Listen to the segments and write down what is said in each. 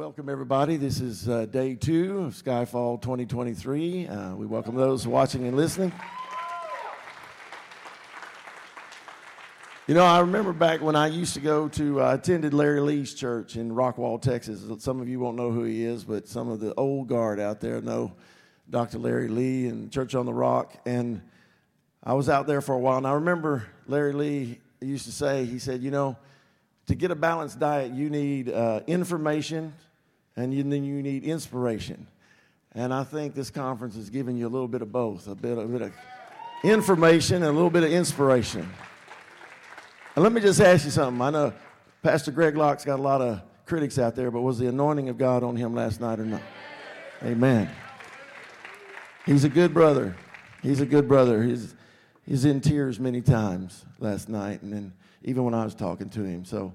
Welcome, everybody. This is day 2 of Skyfall 2023. We welcome those watching and listening. You know, I remember back when I used to go to, I attended Larry Lee's church in Rockwall, Texas. Some of you won't know who he is, but some of the old guard out there know Dr. Larry Lee and Church on the Rock. And I was out there for a while, and I remember Larry Lee used to say, he said, you know, to get a balanced diet, you need information, and then you need inspiration. And I think this conference is giving you a little bit of both, a bit of information and a little bit of inspiration. And let me just ask you something. I know Pastor Greg Locke's got a lot of critics out there, but was the anointing of God on him last night or not? Amen. He's a good brother. He's a good brother. He's in tears many times last night, and then even when I was talking to him. So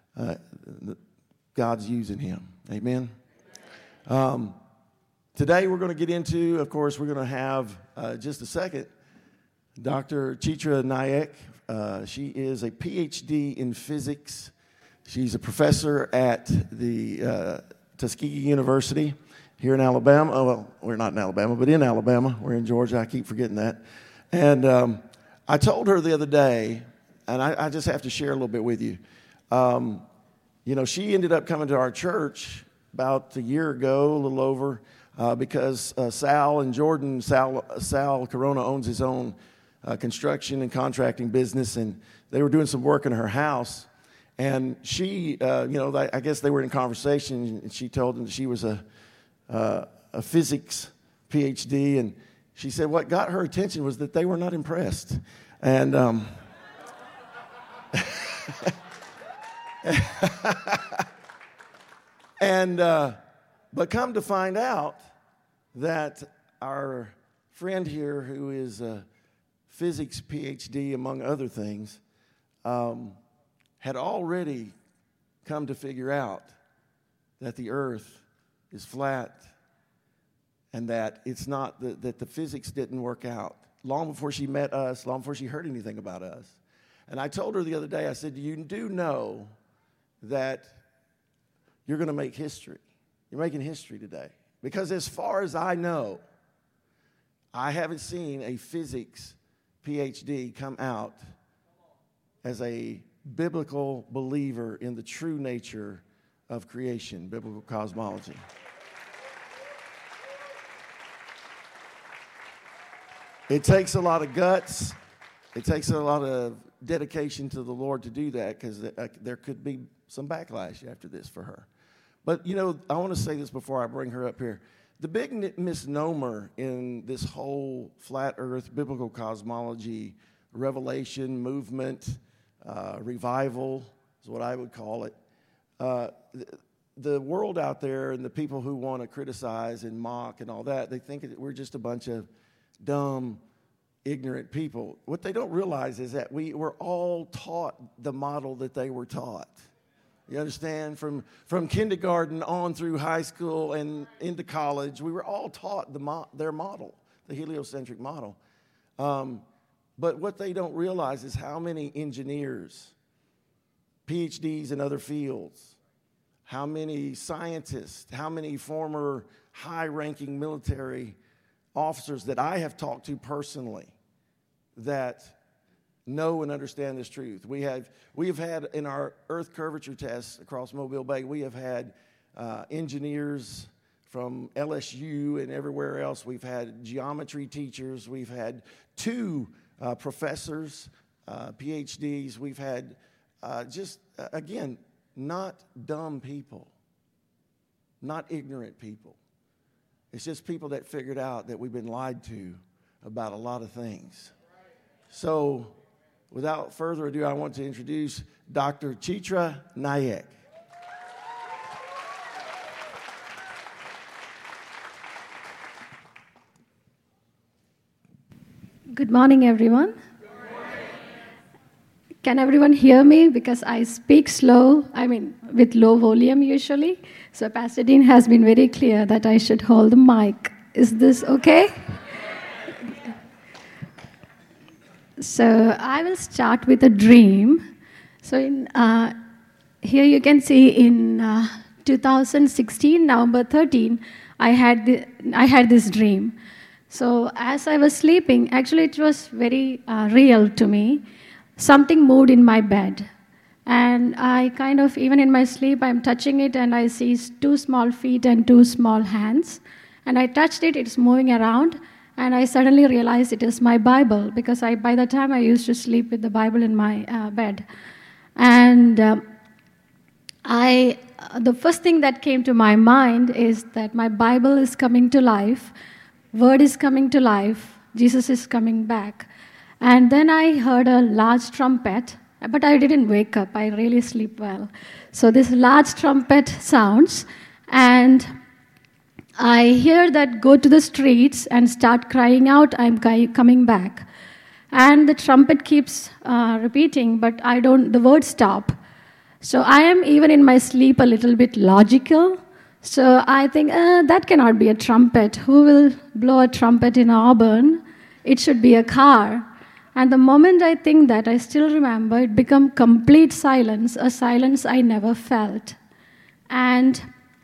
God's using him. Amen. Today we're going to get into, of course, we're going to have just a second, Dr. Chitra Nayak. She is a PhD in physics. She's a professor at the Tuskegee University here in Alabama. Oh, well, we're not in Alabama, but in Alabama. We're in Georgia. I keep forgetting that. And I told her the other day, and I just have to share a little bit with you. You know, she ended up coming to our church about a year ago, a little over, because Sal and Jordan, Sal Corona owns his own construction and contracting business, and they were doing some work in her house. And she, you know, I guess they were in conversation, and she told them that she was a physics PhD, and she said what got her attention was that they were not impressed. And but come to find out that our friend here, who is a physics PhD, among other things, had already come to figure out that the earth is flat and that it's not, that the physics didn't work out long before she met us, long before she heard anything about us. And I told her the other day, I said, you do know that you're going to make history. You're making history today. Because as far as I know, I haven't seen a physics PhD come out as a biblical believer in the true nature of creation, biblical cosmology. It takes a lot of guts. It takes a lot of dedication to the Lord to do that, because there could be some backlash after this for her. But, you know, I want to say this before I bring her up here. The big misnomer in this whole flat earth, biblical cosmology, revelation, movement, revival is what I would call it. The world out there and the people who want to criticize and mock and all that, they think that we're just a bunch of dumb, ignorant people. What they don't realize is that we were all taught the model that they were taught. You understand? From kindergarten on through high school and into college, we were all taught their model, the heliocentric model. But what they don't realize is how many engineers, PhDs in other fields, how many scientists, how many former high-ranking military officers that I have talked to personally that know and understand this truth. We have had in our earth curvature tests across Mobile Bay, we have had engineers from LSU and everywhere else. We've had geometry teachers. We've had 2 professors, PhDs. We've had again, not dumb people, not ignorant people. It's just people that figured out that we've been lied to about a lot of things. So, without further ado, I want to introduce Dr. Chitra Nayak. Good morning, everyone. Can everyone hear me? Because I speak slow, with low volume usually. So Pastor Dean has been very clear that I should hold the mic. Is this okay? So I will start with a dream. So here you can see in 2016, November 13, I had this dream. So as I was sleeping, actually it was very real to me. Something moved in my bed. And I kind of, even in my sleep, I'm touching it and I see 2 small feet and 2 small hands. And I touched it, it's moving around. And I suddenly realized it is my Bible, because by the time I used to sleep with the Bible in my bed. And the first thing that came to my mind is that my Bible is coming to life, Word is coming to life, Jesus is coming back. And then I heard a large trumpet, but I didn't wake up, I really sleep well. So this large trumpet sounds, and I hear that go to the streets and start crying out, I'm coming back. And the trumpet keeps repeating, but the words stop. So I am, even in my sleep, a little bit logical. So I think, that cannot be a trumpet. Who will blow a trumpet in Auburn? It should be a car. And the moment I think that, I still remember it became complete silence, a silence I never felt. And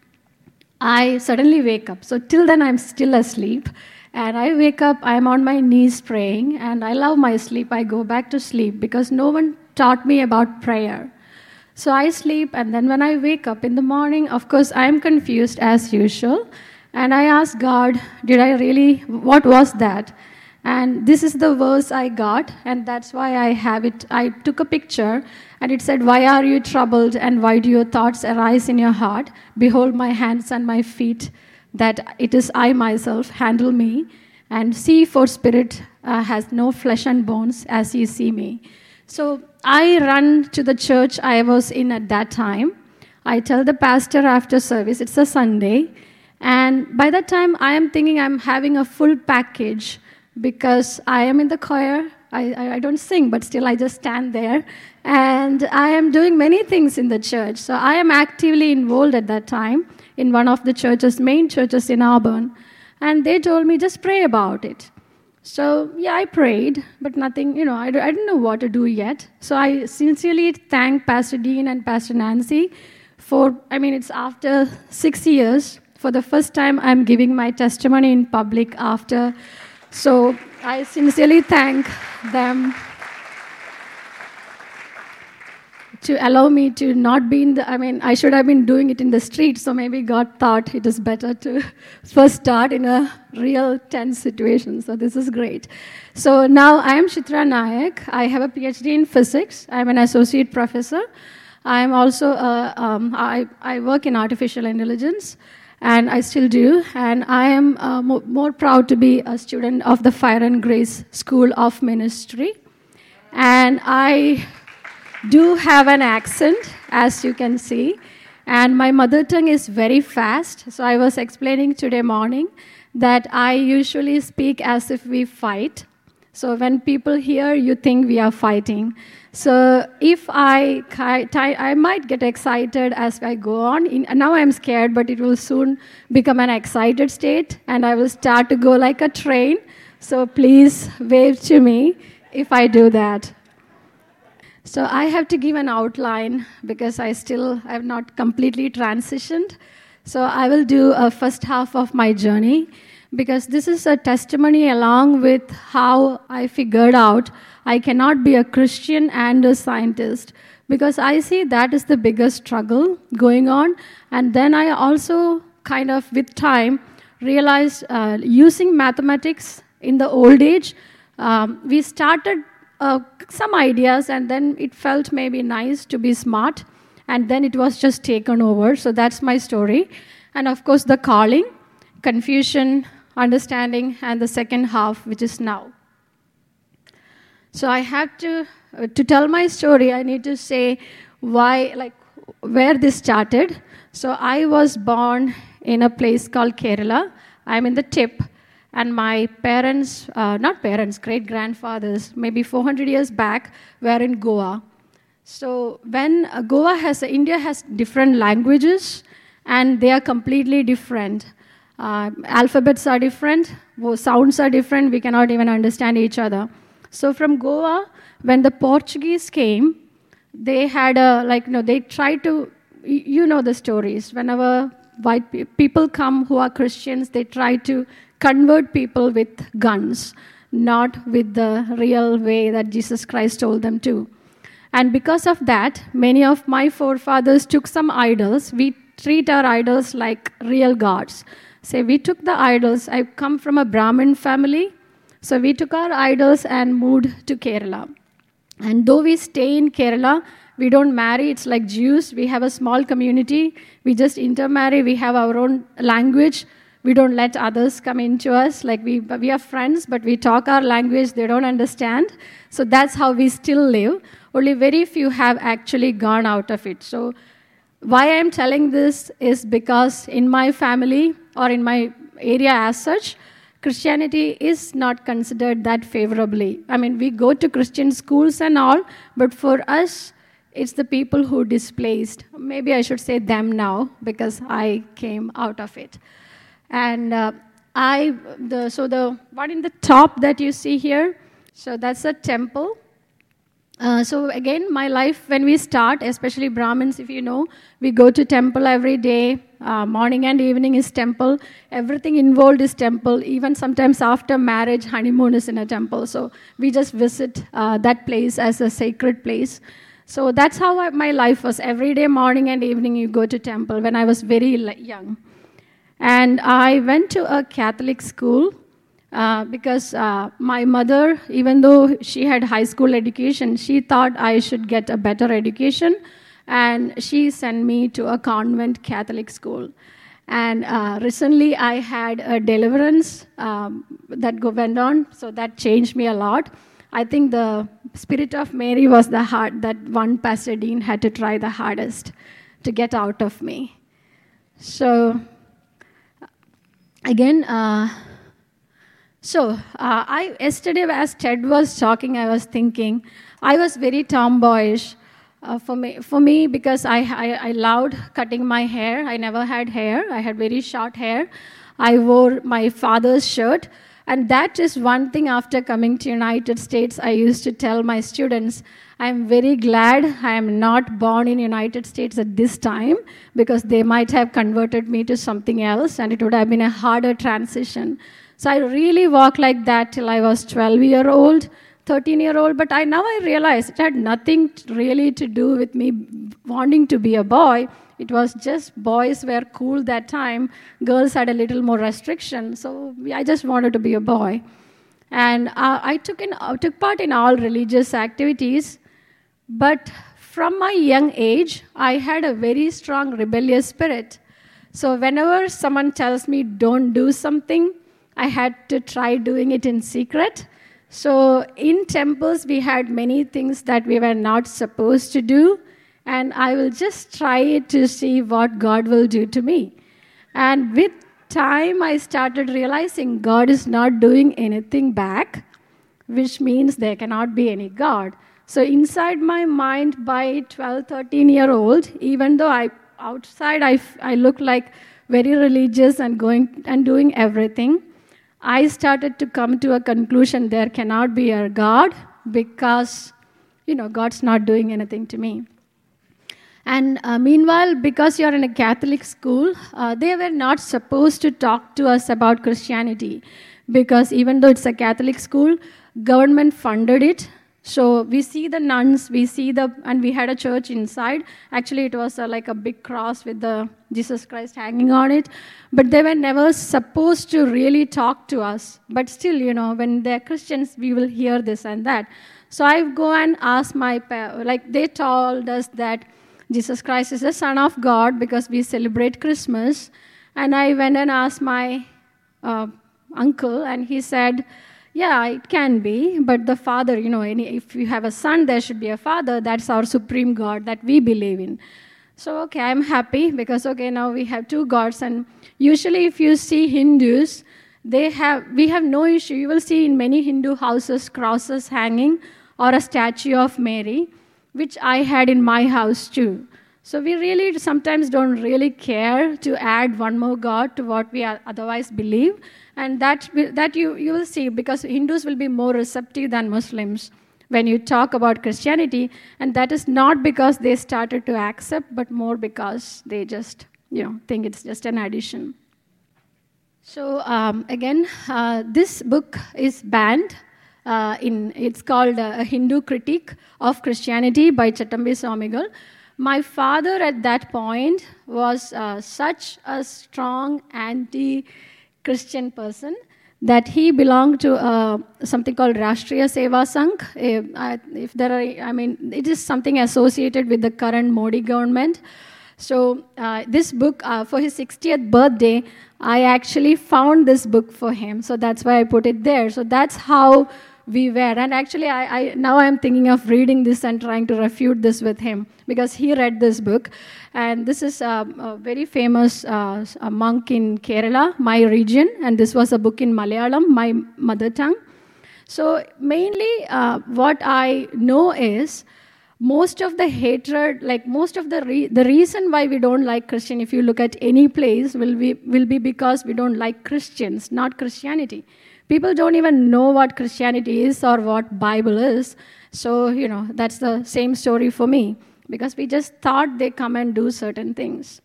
I suddenly wake up. So till then I'm still asleep. And I wake up, I'm on my knees praying, and I love my sleep. I go back to sleep because no one taught me about prayer. So I sleep, and then when I wake up in the morning, of course, I'm confused as usual. And I ask God, what was that? And this is the verse I got, and that's why I have it. I took a picture, and it said, why are you troubled, and why do your thoughts arise in your heart? Behold my hands and my feet, that it is I myself, handle me. And see, for spirit has no flesh and bones, as ye see me. So I run to the church I was in at that time. I tell the pastor after service, it's a Sunday. And by that time, I am thinking I'm having a full package, because I am in the choir. I don't sing, but still I just stand there. And I am doing many things in the church. So I am actively involved at that time in one of the main churches in Auburn. And they told me, just pray about it. So, yeah, I prayed, but nothing, I didn't know what to do yet. So I sincerely thank Pastor Dean and Pastor Nancy it's after 6 years. For the first time, I'm giving my testimony in public after. So I sincerely thank them to allow me to not be I should have been doing it in the street, so maybe God thought it is better to first start in a real tense situation. So this is great. So now I am Chitra Nayak. I have a PhD in physics. I'm an associate professor. I'm also, I work in artificial intelligence, and I still do. And I am more proud to be a student of the Fire and Grace School of Ministry. And I do have an accent, as you can see, and my mother tongue is very fast. So I was explaining today morning that I usually speak as if we fight. So when people hear, you think we are fighting. So if I might get excited as I go on. Now I'm scared, but it will soon become an excited state, and I will start to go like a train. So please wave to me if I do that. So I have to give an outline because I have not completely transitioned. So I will do a first half of my journey, because this is a testimony along with how I figured out I cannot be a Christian and a scientist, because I see that is the biggest struggle going on. And then I also kind of, with time, realized using mathematics in the old age, we started some ideas, and then it felt maybe nice to be smart, and then it was just taken over. So that's my story. And of course, the calling, confusion, understanding, and the second half, which is now. So I have to tell my story, I need to say where this started. So I was born in a place called Kerala. I'm in the tip. And my parents, great-grandfathers, maybe 400 years back, were in Goa. So when India has different languages, and they are completely different. Alphabets are different, sounds are different, we cannot even understand each other. So from Goa, when the Portuguese came, they had they tried to you know the stories. Whenever people come who are Christians, they try to convert people with guns, not with the real way that Jesus Christ told them to. And because of that, many of my forefathers took some idols. We treat our idols like real gods. Say, we took the idols. I come from a Brahmin family, so we took our idols and moved to Kerala. And though we stay in Kerala, we don't marry. It's like Jews. We have a small community. We just intermarry. We have our own language. We don't let others come into us. Like we are friends, but we talk our language. They don't understand. So that's how we still live. Only very few have actually gone out of it. So why I'm telling this is because in my family or in my area as such, Christianity is not considered that favorably. I mean, we go to Christian schools and all, but for us, it's the people who displaced. Maybe I should say them now because I came out of it. And the one in the top that you see here, so that's a temple. So again, my life, when we start, especially Brahmins, if you know, we go to temple every day. Morning and evening is temple. Everything involved is temple. Even sometimes after marriage, honeymoon is in a temple. So we just visit that place as a sacred place. So that's how my life was. Every day, morning and evening, you go to temple when I was very young. And I went to a Catholic school. Because my mother, even though she had high school education, she thought I should get a better education, and she sent me to a convent Catholic school. And recently I had a deliverance that went on, so that changed me a lot. I think the Spirit of Mary was the hard, that one Pastor Dean had to try the hardest to get out of me. So, again, yesterday as Ted was talking, I was thinking, I was very tomboyish for me because I loved cutting my hair. I never had hair. I had very short hair. I wore my father's shirt. And that is one thing after coming to United States, I used to tell my students, I'm very glad I am not born in United States at this time because they might have converted me to something else and it would have been a harder transition. So I really walked like that till I was 12-year-old, 13-year-old. But now I realized it had nothing really to do with me wanting to be a boy. It was just boys were cool that time. Girls had a little more restriction. So I just wanted to be a boy. And I took part in all religious activities. But from my young age, I had a very strong rebellious spirit. So whenever someone tells me don't do something, I had to try doing it in secret. So in temples, we had many things that we were not supposed to do. And I will just try it to see what God will do to me. And with time, I started realizing God is not doing anything back, which means there cannot be any God. So inside my mind, by 12, 13-year-old, even though outside I look like very religious and going and doing everything, I started to come to a conclusion there cannot be a God because, God's not doing anything to me. And meanwhile, because you're in a Catholic school, they were not supposed to talk to us about Christianity because even though it's a Catholic school, government funded it. So we see the nuns, and we had a church inside. Actually, it was like a big cross with the Jesus Christ hanging on it. But they were never supposed to really talk to us. But still, when they're Christians, we will hear this and that. So I go and ask they told us that Jesus Christ is the Son of God because we celebrate Christmas. And I went and asked my uncle, and he said, yeah, it can be, but the Father, if you have a son, there should be a Father. That's our supreme God that we believe in. So, okay, I'm happy because, now we have two gods. And usually if you see Hindus, we have no issue. You will see in many Hindu houses crosses hanging or a statue of Mary, which I had in my house too. So we really sometimes don't really care to add one more God to what we otherwise believe. And that you will see, because Hindus will be more receptive than Muslims. when you talk about Christianity, and that is not because they started to accept, but more because they just, think it's just an addition. So again, this book is banned. It's called A Hindu Critique of Christianity by Chattambi Swamigal. My father at that point was such a strong anti-Christian person that he belonged to something called Rashtriya Seva Sangh. It is something associated with the current Modi government. So this book, for his 60th birthday, I actually found this book for him. So that's why I put it there. So that's how we were. And actually, now I'm thinking of reading this and trying to refute this with him, because he read this book. And this is a very famous a monk in Kerala, my region. And this was a book in Malayalam, my mother tongue. So mainly what I know is most of the hatred, like most of the reason why we don't like Christian, if you look at any place, will be because we don't like Christians, not Christianity. People don't even know what Christianity is or what Bible is. So, that's the same story for me, because we just thought they come and do certain things.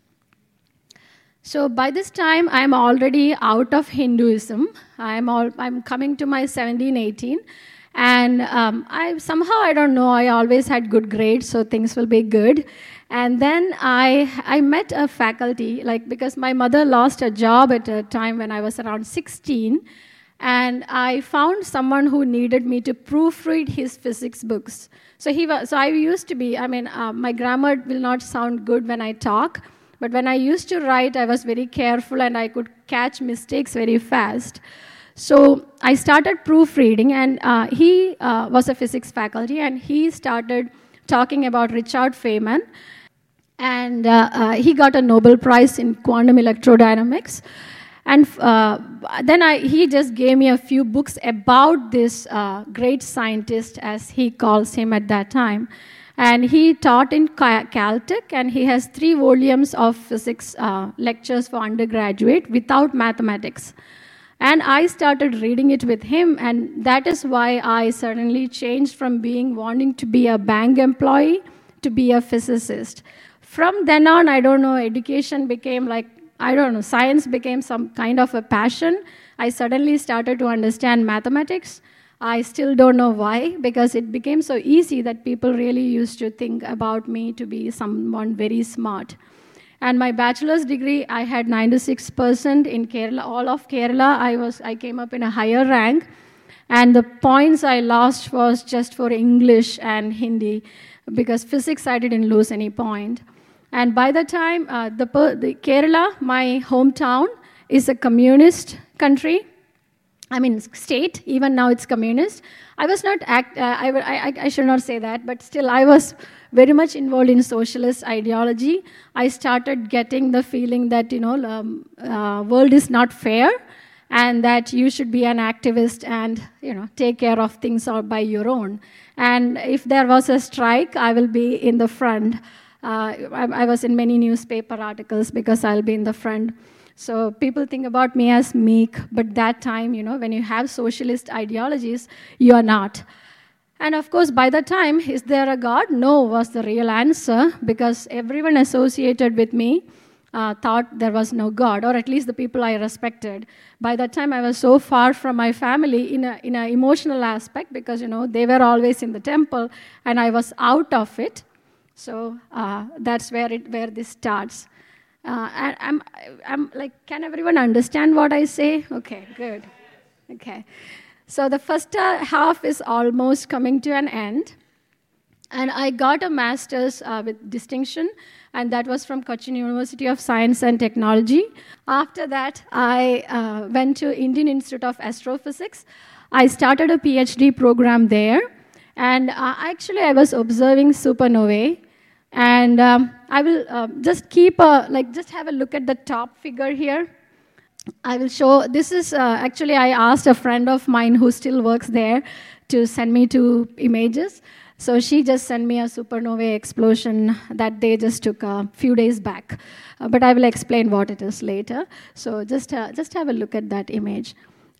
So by this time, I'm already out of Hinduism. I'm coming to my 17, 18. And I don't know, I always had good grades, so things will be good. And then I met a faculty, because my mother lost a job at a time when I was around 16. And I found someone who needed me to proofread his physics books. So I used to be, my grammar will not sound good when I talk, but when I used to write, I was very careful and I could catch mistakes very fast. So I started proofreading, and he was a physics faculty, and he started talking about Richard Feynman. And he got a Nobel Prize in quantum electrodynamics. And then he just gave me a few books about this great scientist, as he calls him at that time. And he taught in Caltech, and he has 3 volumes of physics lectures for undergraduate without mathematics. And I started reading it with him, and that is why I suddenly changed from wanting to be a bank employee to be a physicist. From then on, education became science became some kind of a passion. I suddenly started to understand mathematics. I still don't know why, because it became so easy that people really used to think about me to be someone very smart. And my bachelor's degree, I had 96% in Kerala. All of Kerala, I came up in a higher rank. And the points I lost was just for English and Hindi, because physics I didn't lose any point. And by the time, the Kerala, my hometown, is a communist country. State. Even now it's communist. I was not, I should not say that, but still I was very much involved in socialist ideology. I started getting the feeling that, world is not fair, and that you should be an activist and, take care of things all by your own. And if there was a strike, I will be in the front. I was in many newspaper articles because I'll be in the front. So people think about me as meek, but that time, when you have socialist ideologies, you are not. And of course, by the time, is there a God? No was the real answer, because everyone associated with me thought there was no God, or at least the people I respected. By that time, I was so far from my family in an emotional aspect, because, they were always in the temple, and I was out of it. So that's where this starts. And I'm like, can everyone understand what I say? Okay, good. Okay. So the first half is almost coming to an end. And I got a master's with distinction, and that was from Cochin University of Science and Technology. After that, I went to Indian Institute of Astrophysics. I started a PhD program there. And actually, I was observing supernovae. And I will just just have a look at the top figure here. I will show, this is, actually I asked a friend of mine who still works there to send me 2 images. So she just sent me a supernovae explosion that they just took a few days back. But I will explain what it is later. So just have a look at that image.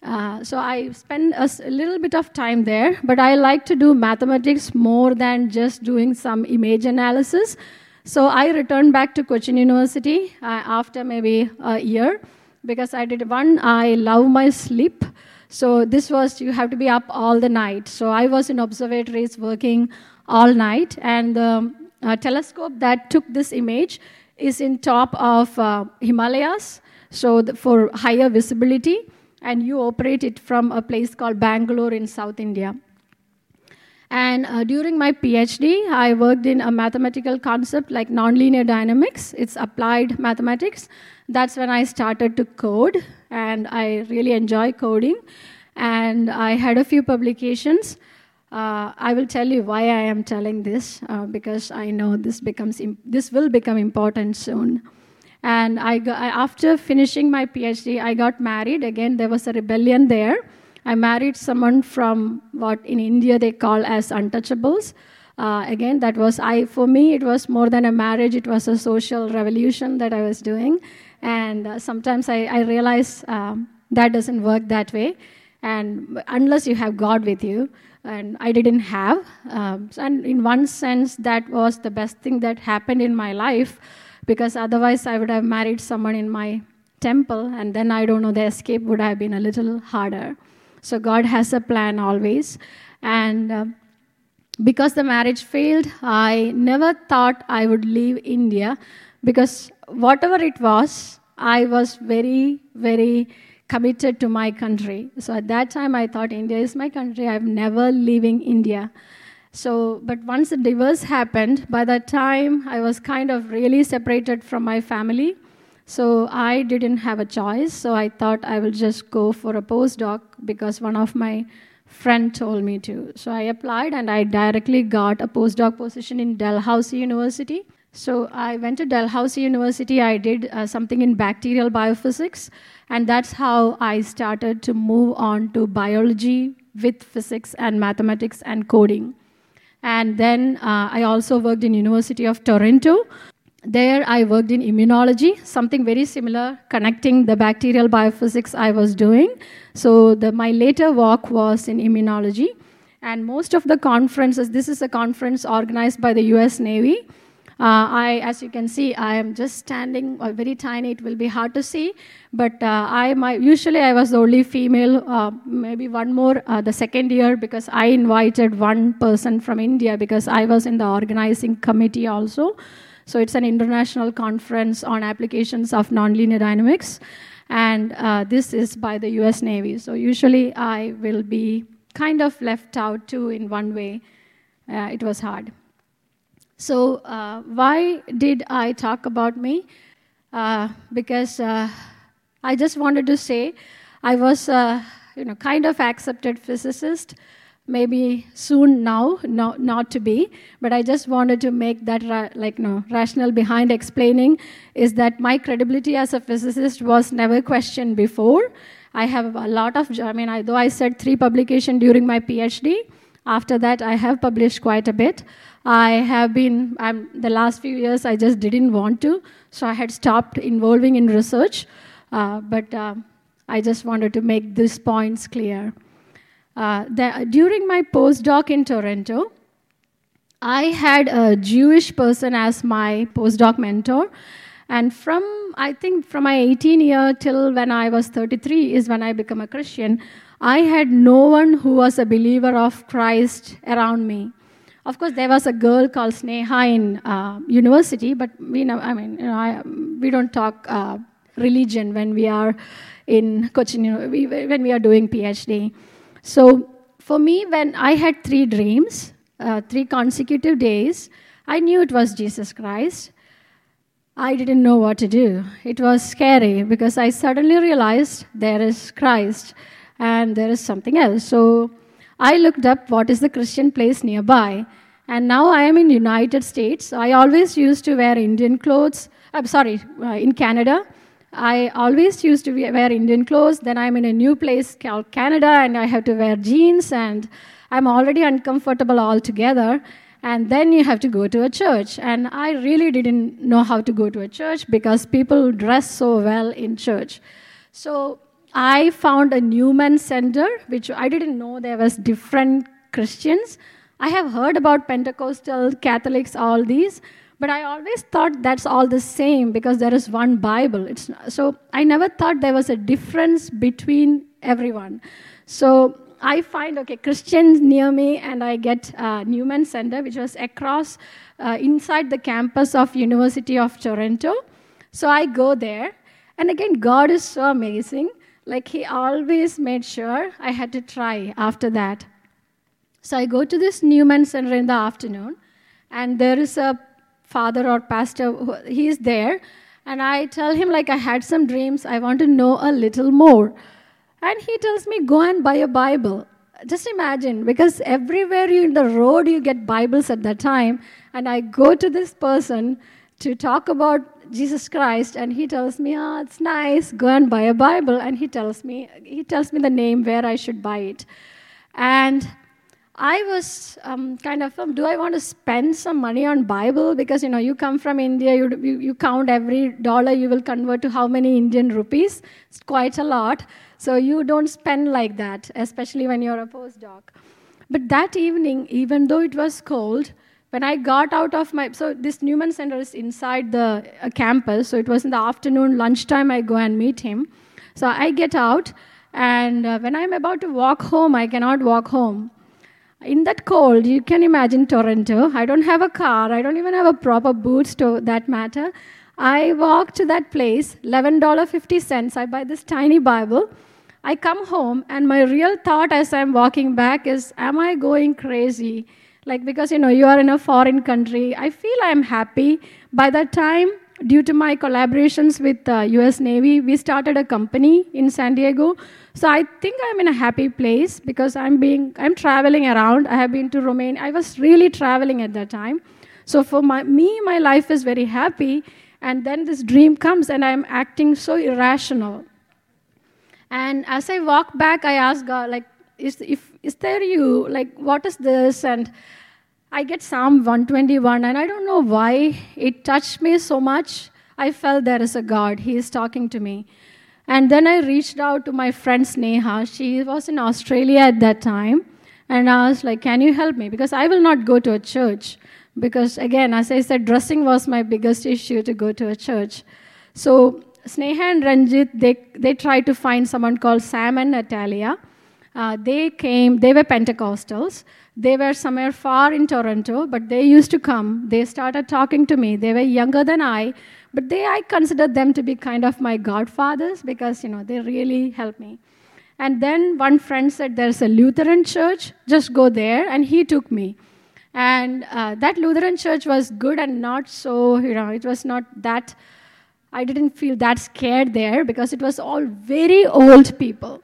So I spend a little bit of time there, but I like to do mathematics more than just doing some image analysis. So I returned back to Cochin University after maybe a year, because I love my sleep. So this was, you have to be up all the night. So I was in observatories working all night, and the telescope that took this image is in top of Himalayas, so for higher visibility, and you operate it from a place called Bangalore in South India. And during my PhD, I worked in a mathematical concept like nonlinear dynamics. It's applied mathematics. That's when I started to code, and I really enjoy coding. And I had a few publications. I will tell you why I am telling this, because I know this will become important soon. And after finishing my PhD, I got married. Again, there was a rebellion there. I married someone from what in India they call as untouchables. Again, for me, it was more than a marriage. It was a social revolution that I was doing. And sometimes I realize that doesn't work that way, and unless you have God with you. And I didn't have. And in one sense, that was the best thing that happened in my life, because otherwise I would have married someone in my temple, and then I don't know, the escape would have been a little harder. So God has a plan always. And because the marriage failed, I never thought I would leave India, because whatever it was, I was very, very committed to my country. So at that time, I thought India is my country. I'm never leaving India. But once the divorce happened, by that time, I was kind of really separated from my family. So I didn't have a choice. So I thought I will just go for a postdoc, because one of my friend told me to. So I applied, and I directly got a postdoc position in Dalhousie University. So I went to Dalhousie University. I did something in bacterial biophysics, and that's how I started to move on to biology with physics and mathematics and coding. And then I also worked in University of Toronto. There I worked in immunology, something very similar, connecting the bacterial biophysics I was doing. So my later work was in immunology. And most of the conferences, this is a conference organized by the US Navy. As you can see, I am just standing very tiny. It will be hard to see. But usually I was the only female, maybe one more the second year, because I invited one person from India, because I was in the organizing committee also. So it's an international conference on applications of nonlinear dynamics. And this is by the US Navy. So usually I will be kind of left out too in one way. It was hard. So why did I talk about me? Because I just wanted to say I was kind of accepted physicist. Maybe soon now, not to be, but I just wanted to make that rational behind explaining is that my credibility as a physicist was never questioned before. I have a lot of, though I said 3 publications during my PhD, after that I have published quite a bit. I have been, the last few years I just didn't want to, so I had stopped involving in research, but I just wanted to make these points clear. During my postdoc in Toronto, I had a Jewish person as my postdoc mentor. And from my 18 year till when I was 33 is when I became a Christian, I had no one who was a believer of Christ around me. Of course, there was a girl called Sneha in university, but we don't talk religion when we are in Cochin, when we are doing PhD. So for me, when I had 3 dreams, 3 consecutive days, I knew it was Jesus Christ. I didn't know what to do. It was scary because I suddenly realized there is Christ and there is something else. So I looked up what is the Christian place nearby. And now I am in United States. I always used to wear Indian clothes. In Canada. I always used to wear Indian clothes. Then I'm in a new place called Canada, and I have to wear jeans, and I'm already uncomfortable altogether. And then you have to go to a church. And I really didn't know how to go to a church because people dress so well in church. So I found a Newman Center, which I didn't know there was different Christians. I have heard about Pentecostal, Catholics, all these, but I always thought that's all the same because there is one Bible. So I never thought there was a difference between everyone. So I find, Christians near me, and I get Newman Center, which was across inside the campus of University of Toronto. So I go there, and again, God is so amazing. Like, he always made sure I had to try after that. So I go to this Newman Center in the afternoon, and there is a father or pastor, he is there, and I tell him, I had some dreams, I want to know a little more. And he tells me, go and buy a Bible. Just imagine, because everywhere in the road you get Bibles at that time, and I go to this person to talk about Jesus Christ, and he tells me, it's nice, go and buy a Bible, and he tells me the name where I should buy it. And I was do I want to spend some money on Bible? Because, you come from India, you count every dollar you will convert to how many Indian rupees. It's quite a lot. So you don't spend like that, especially when you're a postdoc. But that evening, even though it was cold, when I got out of so this Newman Center is inside the campus, so it was in the afternoon, lunchtime, I go and meet him. So I get out, and when I'm about to walk home, I cannot walk home. In that cold, you can imagine Toronto. I don't have a car. I don't even have a proper boots to that matter. I walk to that place, $11.50. I buy this tiny Bible. I come home, and my real thought as I'm walking back is, am I going crazy? Because, you are in a foreign country. I feel I'm happy. By that time, due to my collaborations with U.S. Navy, we started a company in San Diego. So I think I'm in a happy place because I'm traveling around. I have been to Romania. I was really traveling at that time. So for my life is very happy. And then this dream comes, and I'm acting so irrational. And as I walk back, I ask God, is there you? What is this? And I get Psalm 121, and I don't know why it touched me so much. I felt there is a God. He is talking to me. And then I reached out to my friend Sneha. She was in Australia at that time. And I was like, can you help me? Because I will not go to a church. Because, again, as I said, dressing was my biggest issue to go to a church. So Sneha and Ranjit, they tried to find someone called Sam and Natalia. They were Pentecostals. They were somewhere far in Toronto, but they used to come. They started talking to me. They were younger than I, but I considered them to be kind of my godfathers because, they really helped me. And then one friend said, there's a Lutheran church, just go there, and he took me. And that Lutheran church was good and not so, it was not that, I didn't feel that scared there because it was all very old people.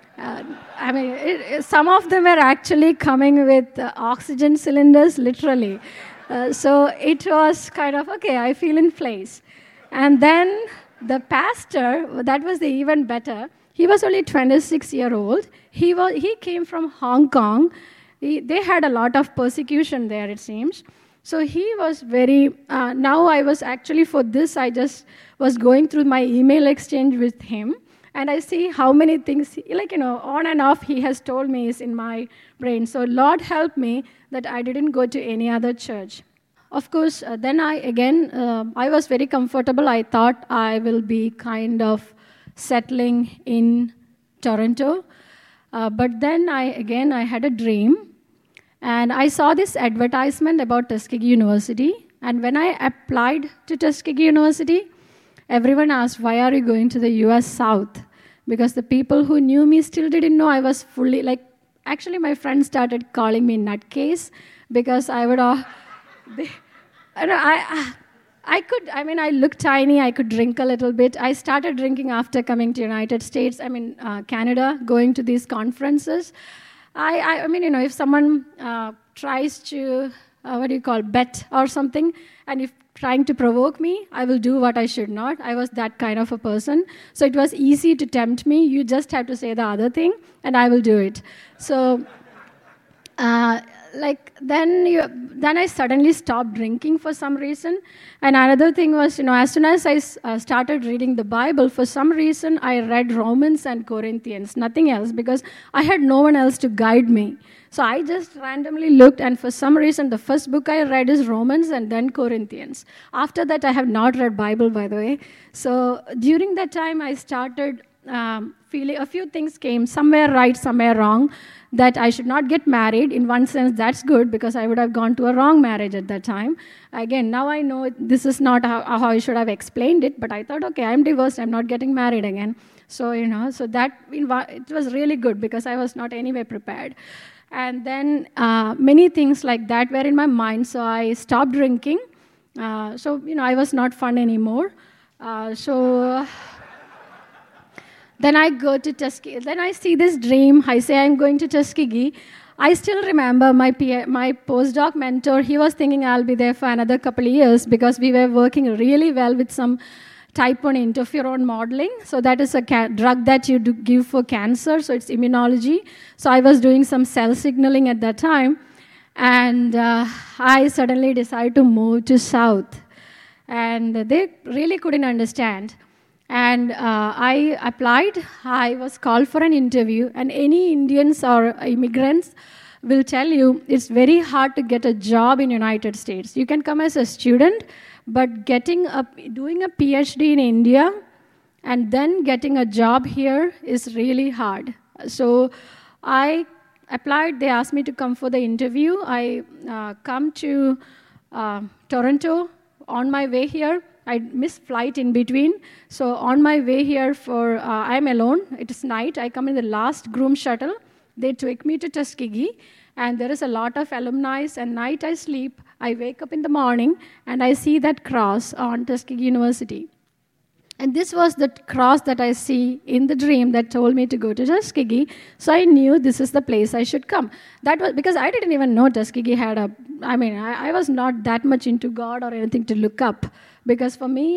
Some of them were actually coming with oxygen cylinders, literally. So it was kind of, okay, I feel in place. And then the pastor, that was the even better. He was only 26-year-old. He came from Hong Kong. They had a lot of persecution there, it seems. So he was very, now I was actually, for this, I just was going through my email exchange with him. And I see how many things, on and off, he has told me is in my brain. So Lord help me that I didn't go to any other church. Of course, then I was very comfortable. I thought I will be kind of settling in Toronto. But then I had a dream. And I saw this advertisement about Tuskegee University. And when I applied to Tuskegee University, everyone asked, why are you going to the U.S. South? Because the people who knew me still didn't know I was fully, actually my friends started calling me nutcase because I would, I looked tiny, I could drink a little bit. I started drinking after coming to United States, Canada, going to these conferences. If someone tries to, bet or something, and if trying to provoke me, I will do what I should not. I was that kind of a person. So it was easy to tempt me. You just have to say the other thing, and I will do it. So then I suddenly stopped drinking for some reason. And another thing was, as soon as I started reading the Bible, for some reason I read Romans and Corinthians, nothing else, because I had no one else to guide me. So I just randomly looked, and for some reason the first book I read is Romans and then Corinthians. After that, I have not read Bible, by the way. So during that time, I started feeling a few things came, somewhere right, somewhere wrong, that I should not get married. In one sense, that's good, because I would have gone to a wrong marriage at that time. Again, now I know this is not how I should have explained it, but I thought, okay, I'm divorced, I'm not getting married again. So, so that, it was really good, because I was not anyway prepared. And then many things like that were in my mind, so I stopped drinking. So, I was not fun anymore. Then I go to Tuskegee. Then I see this dream. I say I'm going to Tuskegee. I still remember my postdoc mentor. He was thinking I'll be there for another couple of years, because we were working really well with some type 1 interferon modeling. So that is a drug that you give for cancer. So it's immunology. So I was doing some cell signaling at that time. And I suddenly decided to move to South. And they really couldn't understand. And I applied. I was called for an interview. And any Indians or immigrants will tell you it's very hard to get a job in United States. You can come as a student, but doing a PhD in India and then getting a job here is really hard. So I applied. They asked me to come for the interview. I come to Toronto. On my way here, I missed flight in between. So on my way here I'm alone. It is night. I come in the last groom shuttle. They take me to Tuskegee. And there is a lot of alumni. And night I sleep. I wake up in the morning, and I see that cross on Tuskegee University. And this was the cross that I see in the dream that told me to go to Tuskegee. So I knew this is the place I should come. That was because I didn't even know Tuskegee had I was not that much into God or anything to look up. Because for me,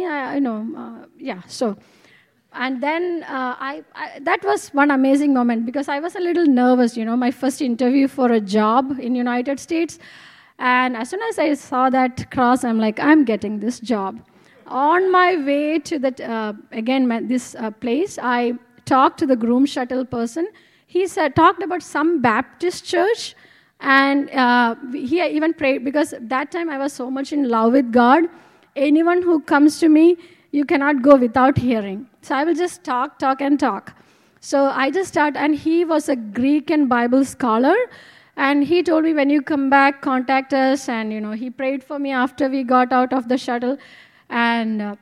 so. And then that was one amazing moment, because I was a little nervous, my first interview for a job in United States. And as soon as I saw that cross, I'm like, I'm getting this job. On my way to this place, I talked to the groom shuttle person. He talked about some Baptist church, and he even prayed, because that time I was so much in love with God. Anyone who comes to me, you cannot go without hearing. So I will just talk. So I just started, and he was a Greek and Bible scholar, and he told me, when you come back, contact us. And, he prayed for me after we got out of the shuttle. And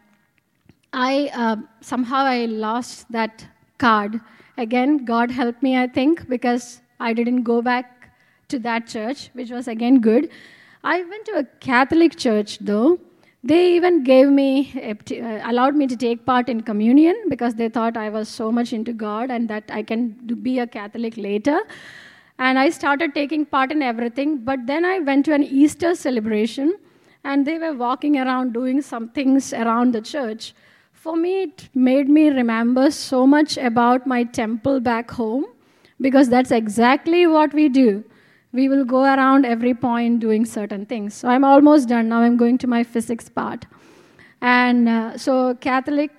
somehow I lost that card. Again, God helped me, I think, because I didn't go back to that church, which was again good. I went to a Catholic church, though. They even allowed me to take part in communion, because they thought I was so much into God and that I can be a Catholic later. And I started taking part in everything. But then I went to an Easter celebration, and they were walking around doing some things around the church. For me, it made me remember so much about my temple back home, because that's exactly what we do. We will go around every point doing certain things. So I'm almost done. Now I'm going to my physics part. And so Catholic,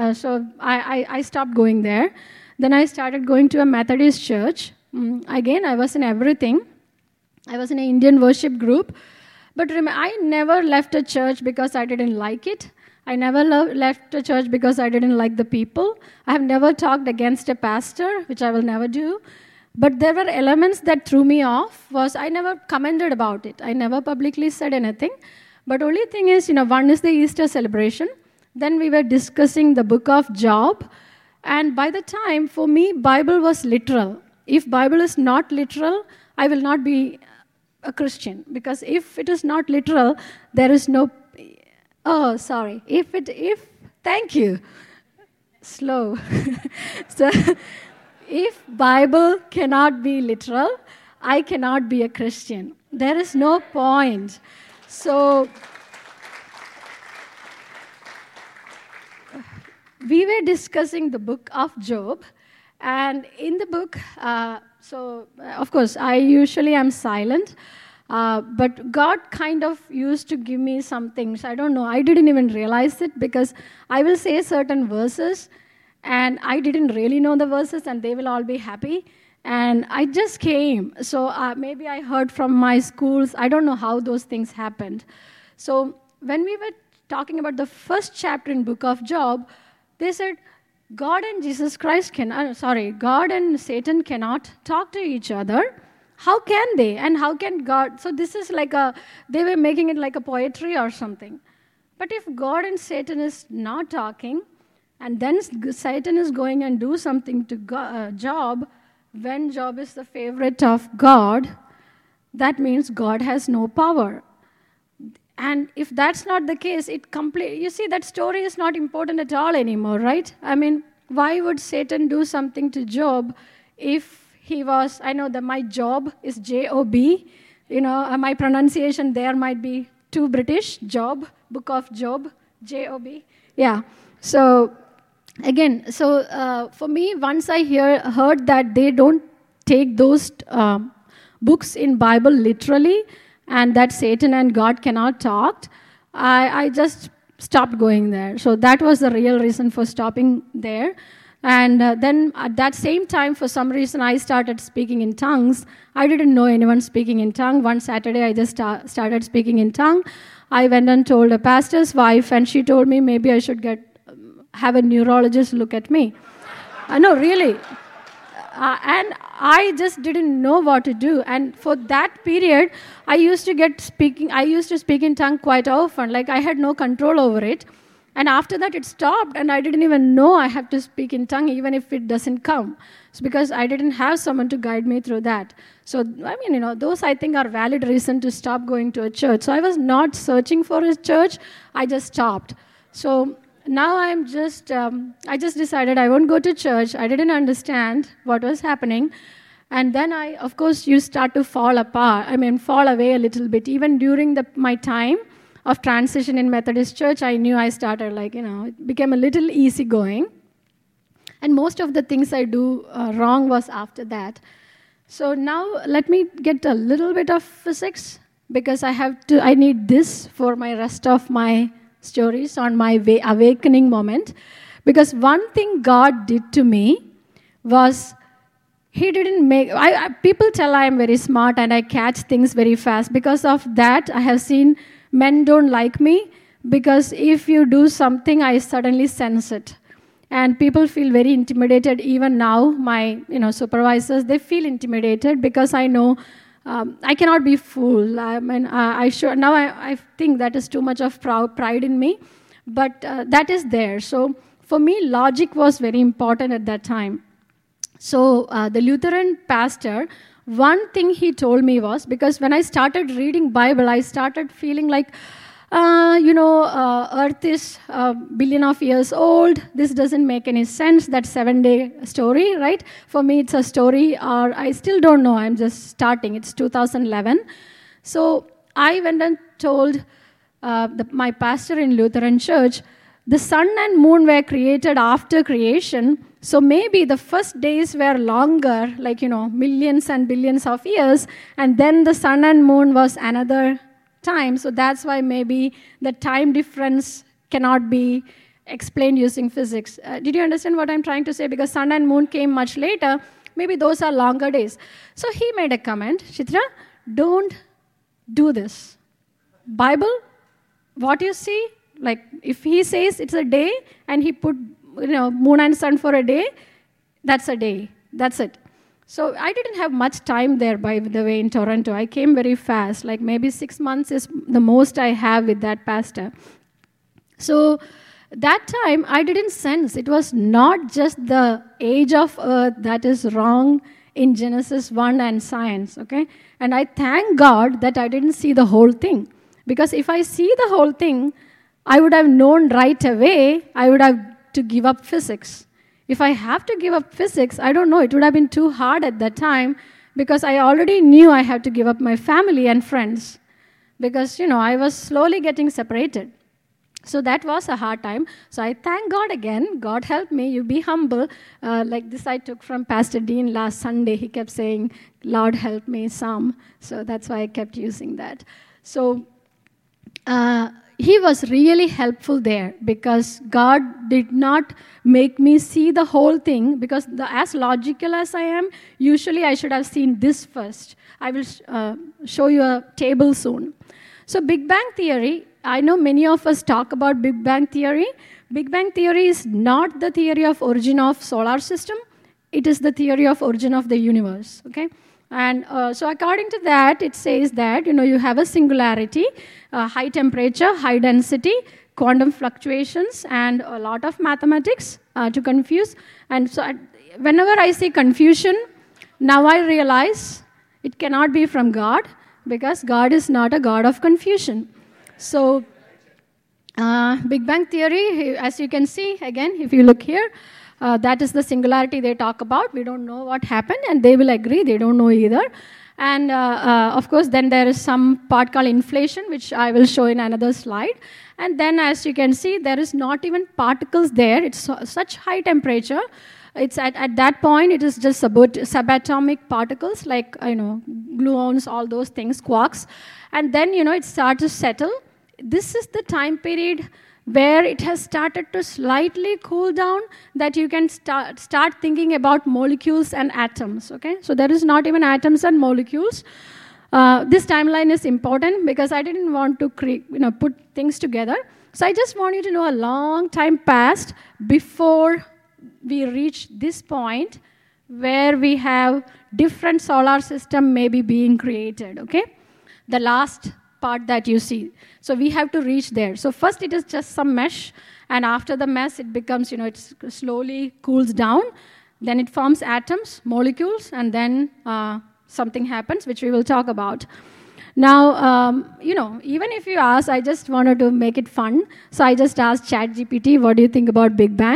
I stopped going there. Then I started going to a Methodist church. Again, I was in everything. I was in an Indian worship group. But I never left a church because I didn't like it. I never left a church because I didn't like the people. I have never talked against a pastor, which I will never do. But there were elements that threw me off. I never commented about it. I never publicly said anything. But only thing is, one is the Easter celebration. Then we were discussing the book of Job. And by the time, for me, Bible was literal. If Bible is not literal, I will not be a Christian, because if it is not literal, there is no. Oh, sorry. Thank you. Slow. So, if Bible cannot be literal, I cannot be a Christian. There is no point. So, we were discussing the book of Job, and in the book. Of course, I usually am silent. But God kind of used to give me some things. I don't know. I didn't even realize it because I will say certain verses and I didn't really know the verses and they will all be happy. And I just came. So maybe I heard from my schools. I don't know how those things happened. So when we were talking about the first chapter in book of Job, they said, God and God and Satan cannot talk to each other. How can they? And how can God? So this is like they were making it like a poetry or something. But if God and Satan is not talking, and then Satan is going and do something to Job, when Job is the favorite of God, that means God has no power. And if that's not the case, you see, that story is not important at all anymore, right? I mean, why would Satan do something to Job if he was, I know that my job is J-O-B, my pronunciation there might be too British, Job, book of Job, J-O-B. Yeah, so again, for me, once I heard that they don't take those books in Bible literally, and that Satan and God cannot talk, I just stopped going there. So that was the real reason for stopping there. And then at that same time, for some reason, I started speaking in tongues. I didn't know anyone speaking in tongue. One Saturday, I just started speaking in tongue. I went and told a pastor's wife, and she told me maybe I should have a neurologist look at me. No, really. And I just didn't know what to do. And for that period, I used to speak in tongue quite often. Like I had no control over it. And after that, it stopped, and I didn't even know I have to speak in tongue, even if it doesn't come. It's because I didn't have someone to guide me through that. So, I mean, those I think are valid reason to stop going to a church. So I was not searching for a church. I just stopped. So now I just decided I won't go to church. I didn't understand what was happening. And then of course, you start to fall away a little bit. Even during my time of transition in Methodist Church, I knew I started it became a little easygoing. And most of the things I do wrong was after that. So now let me get a little bit of physics because I need this for my rest of my stories on my awakening moment. Because one thing God did to me was He didn't make... people tell I am very smart and I catch things very fast. Because of that, I have seen men don't like me because if you do something, I suddenly sense it. And people feel very intimidated. Even now, my supervisors, they feel intimidated because I know I cannot be fooled. I think that is too much of pride in me, but that is there. So for me, logic was very important at that time. So the Lutheran pastor, one thing he told me was, because when I started reading Bible, I started feeling like, Earth is a billion of years old. This doesn't make any sense, that 7-day story, right? For me, it's a story, or I still don't know. I'm just starting. It's 2011. So I went and told my pastor in Lutheran Church, the sun and moon were created after creation. So maybe the first days were longer, millions and billions of years. And then the sun and moon was another time. So that's why maybe the time difference cannot be explained using physics. Did you understand what I'm trying to say? Because sun and moon came much later. Maybe those are longer days. So he made a comment, Chitra, don't do this. Bible, what you see, if he says it's a day and he put moon and sun for a day, that's a day. That's it. So I didn't have much time there, by the way, in Toronto. I came very fast. Maybe 6 months is the most I have with that pastor. So that time, I didn't sense. It was not just the age of earth that is wrong in Genesis 1 and science, okay? And I thank God that I didn't see the whole thing. Because if I see the whole thing, I would have known right away I would have to give up physics. If I have to give up physics, I don't know, it would have been too hard at that time because I already knew I had to give up my family and friends because, I was slowly getting separated. So that was a hard time. So I thank God again. God help me. You be humble. Like this I took from Pastor Dean last Sunday. He kept saying, Lord, help me some. So that's why I kept using that. So he was really helpful there because God did not make me see the whole thing, because as logical as I am, usually I should have seen this first. I will show you a table soon. So Big Bang Theory, I know many of us talk about Big Bang Theory. Big Bang Theory is not the theory of origin of solar system. It is the theory of origin of the universe, okay? And so according to that, it says that, you have a singularity, high temperature, high density, quantum fluctuations, and a lot of mathematics to confuse. And so whenever I see confusion, now I realize it cannot be from God, because God is not a God of confusion. So Big Bang Theory, as you can see, again, if you look here, that is the singularity they talk about. We don't know what happened, and they will agree they don't know either. And of course, then there is some part called inflation, which I will show in another slide. And then, as you can see, there is not even particles there. It's such high temperature. It's at that point, it is just subatomic particles like, gluons, all those things, quarks. And then, it starts to settle. This is the time period where it has started to slightly cool down, that you can start thinking about molecules and atoms, okay? So there is not even atoms and molecules. This timeline is important because I didn't want to put things together. So I just want you to know a long time passed before we reach this point where we have different solar system maybe being created, okay? The last part that you see. So we have to reach there. So first it is just some mesh, and after the mesh it becomes, it slowly cools down. Then it forms atoms, molecules, and then something happens, which we will talk about. Now, even if you ask, I just wanted to make it fun. So I just asked ChatGPT, what do you think about Big Bang?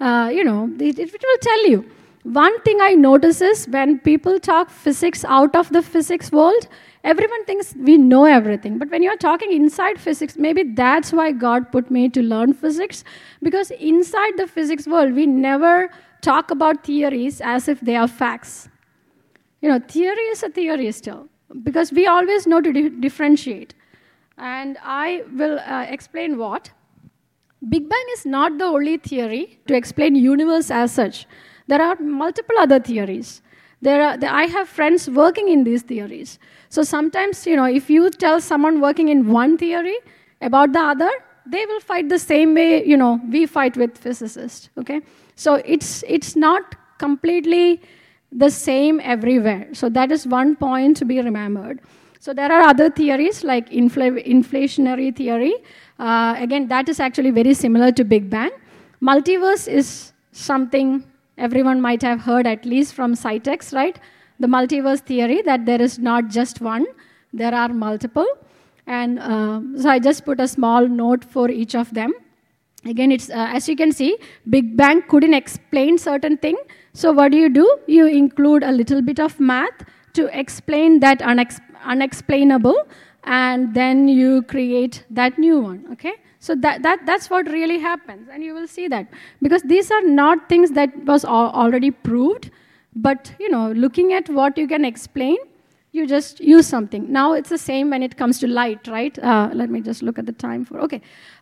It will tell you. One thing I notice is when people talk physics out of the physics world, everyone thinks we know everything. But when you're talking inside physics, maybe that's why God put me to learn physics. Because inside the physics world, we never talk about theories as if they are facts. Theory is a theory still, because we always know to differentiate. And I will explain what. Big Bang is not the only theory to explain universe as such. There are multiple other theories. I have friends working in these theories. So sometimes, if you tell someone working in one theory about the other, they will fight the same way, we fight with physicists, okay? So it's not completely the same everywhere. So that is one point to be remembered. So there are other theories like inflationary theory. Again, that is actually very similar to Big Bang. Multiverse is something everyone might have heard, at least from Cytex, right? The multiverse theory, that there is not just one, there are multiple. And so I just put a small note for each of them. Again, it's as you can see, Big Bang couldn't explain certain thing. So what do? You include a little bit of math to explain that unexplainable, and then you create that new one, okay? So that's what really happens, and you will see that. Because these are not things that was already proved, but, looking at what you can explain, you just use something. Now it's the same when it comes to light, right? Let me just look at the time for, okay.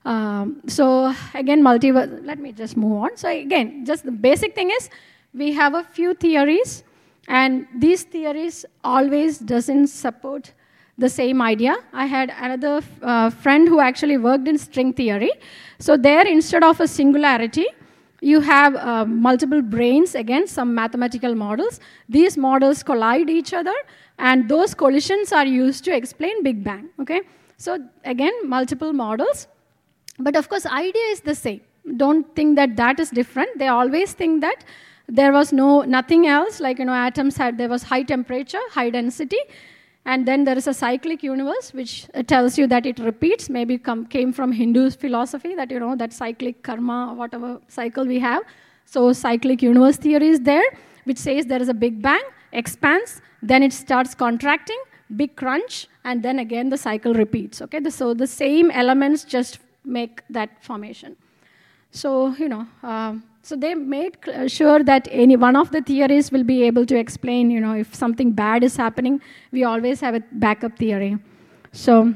So again, multiverse, let me just move on. So again, just the basic thing is, we have a few theories, and these theories always doesn't support the same idea. I had another friend who actually worked in string theory. So there, instead of a singularity, you have multiple branes, again, some mathematical models. These models collide each other, and those collisions are used to explain Big Bang, okay? So again, multiple models. But of course, idea is the same. Don't think that is different. They always think that there was nothing else, like, atoms there was high temperature, high density, and then there is a cyclic universe, which tells you that it repeats, maybe came from Hindu philosophy, that, that cyclic karma, whatever cycle we have. So cyclic universe theory is there, which says there is a Big Bang, expands, then it starts contracting, big crunch, and then again the cycle repeats, okay? So the same elements just make that formation. So, so they made sure that any one of the theories will be able to explain, if something bad is happening, we always have a backup theory. So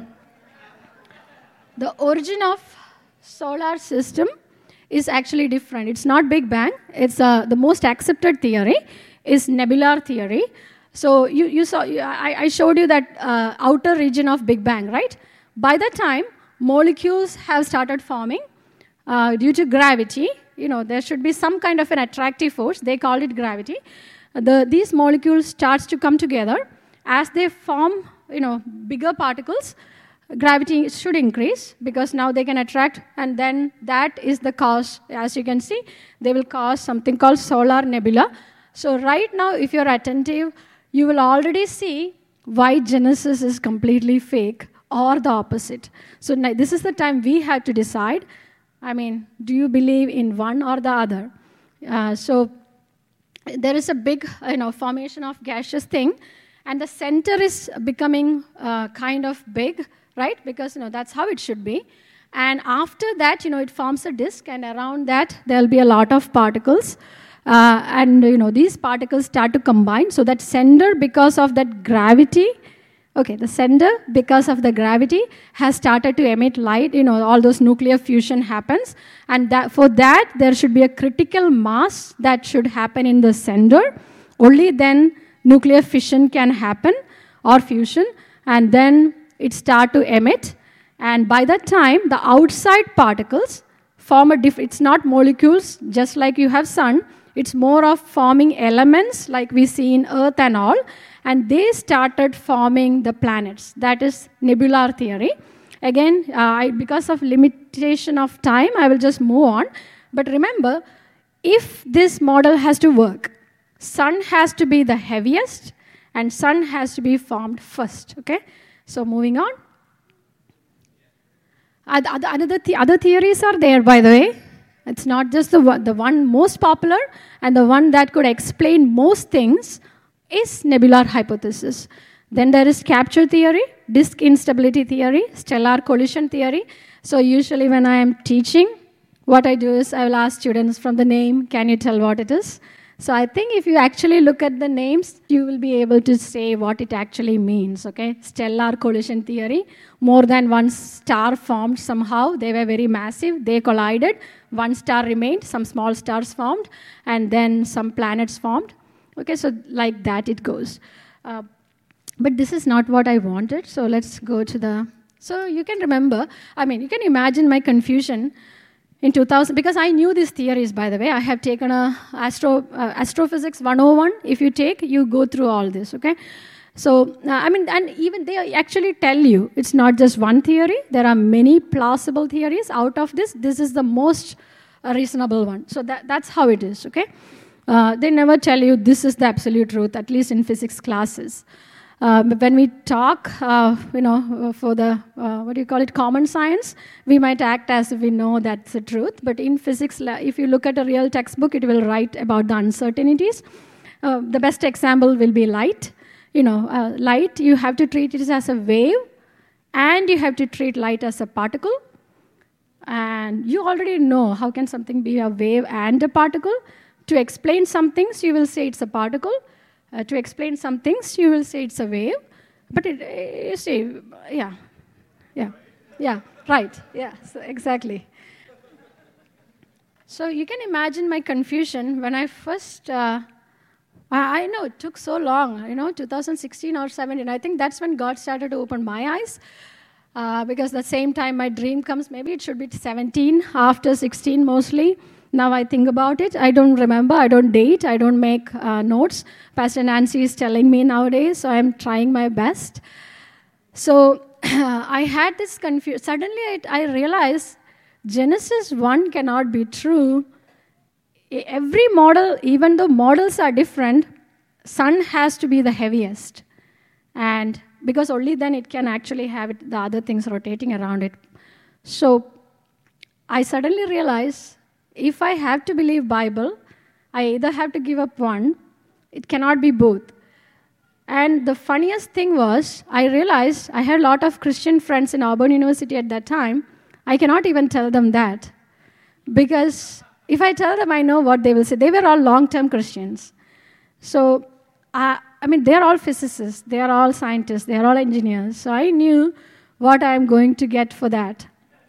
the origin of solar system is actually different. It's not Big Bang. It's the most accepted theory is nebular theory. So you saw, I showed you that outer region of Big Bang, right? By the time molecules have started forming due to gravity, there should be some kind of an attractive force. They called it gravity. These molecules starts to come together. As they form, bigger particles, gravity should increase because now they can attract, and then that is the cause. As you can see, they will cause something called solar nebula. So right now, if you're attentive, you will already see why Genesis is completely fake or the opposite. So now, this is the time we have to decide, do you believe in one or the other? So there is a big formation of gaseous thing, and the center is becoming kind of big, right? Because that's how it should be. And after that, it forms a disk, and around that there will be a lot of particles. And these particles start to combine. So that sender, because of that gravity, the sender, because of the gravity, has started to emit light. All those nuclear fusion happens. And for that, there should be a critical mass that should happen in the sender. Only then nuclear fission can happen, or fusion. And then it start to emit. And by that time, the outside particles form it's not molecules, just like you have sun. It's more of forming elements like we see in Earth and all. And they started forming the planets. That is nebular theory. Again, because of limitation of time, I will just move on. But remember, if this model has to work, sun has to be the heaviest, and sun has to be formed first. Okay? So moving on. Other theories are there, by the way. It's not just the one most popular and the one that could explain most things is nebular hypothesis. Then there is capture theory, disk instability theory, stellar collision theory. So usually when I am teaching, what I do is I will ask students from the name, can you tell what it is? So I think if you actually look at the names, you will be able to say what it actually means, okay? Stellar collision theory, more than one star formed somehow. They were very massive. They collided. One star remained, some small stars formed, and then some planets formed. Okay, so like that it goes. But this is not what I wanted, so let's go to the... So you can remember, you can imagine my confusion in 2000, because I knew these theories, by the way. I have taken Astrophysics 101. If you take, you go through all this, okay? So, and even they actually tell you it's not just one theory. There are many plausible theories. Out of this is the most reasonable one. So that's how it is, okay? They never tell you this is the absolute truth, at least in physics classes. But when we talk, for the, common science, we might act as if we know that's the truth. But in physics, if you look at a real textbook, it will write about the uncertainties. The best example will be light. Light, you have to treat it as a wave, and you have to treat light as a particle. And you already know how can something be a wave and a particle. To explain some things, you will say it's a particle. To explain some things, you will say it's a wave. But you see, yeah, right, yeah, so exactly. So you can imagine my confusion when I first, I know it took so long, 2016 or 17. I think that's when God started to open my eyes. Because the same time my dream comes, maybe it should be 17, after 16 mostly. Now I think about it. I don't remember. I don't date. I don't make notes. Pastor Nancy is telling me nowadays, so I'm trying my best. So I had this confusion. Suddenly I realized Genesis 1 cannot be true. Every model, even though models are different, sun has to be the heaviest. And because only then it can actually have the other things rotating around it. So I suddenly realized, if I have to believe Bible, I either have to give up one. It cannot be both. And the funniest thing was, I realized I had a lot of Christian friends in Auburn University at that time. I cannot even tell them that, because if I tell them, I know what they will say. They were all long-term Christians. So, they're all physicists, they're all scientists, they're all engineers. So I knew what I'm going to get for that.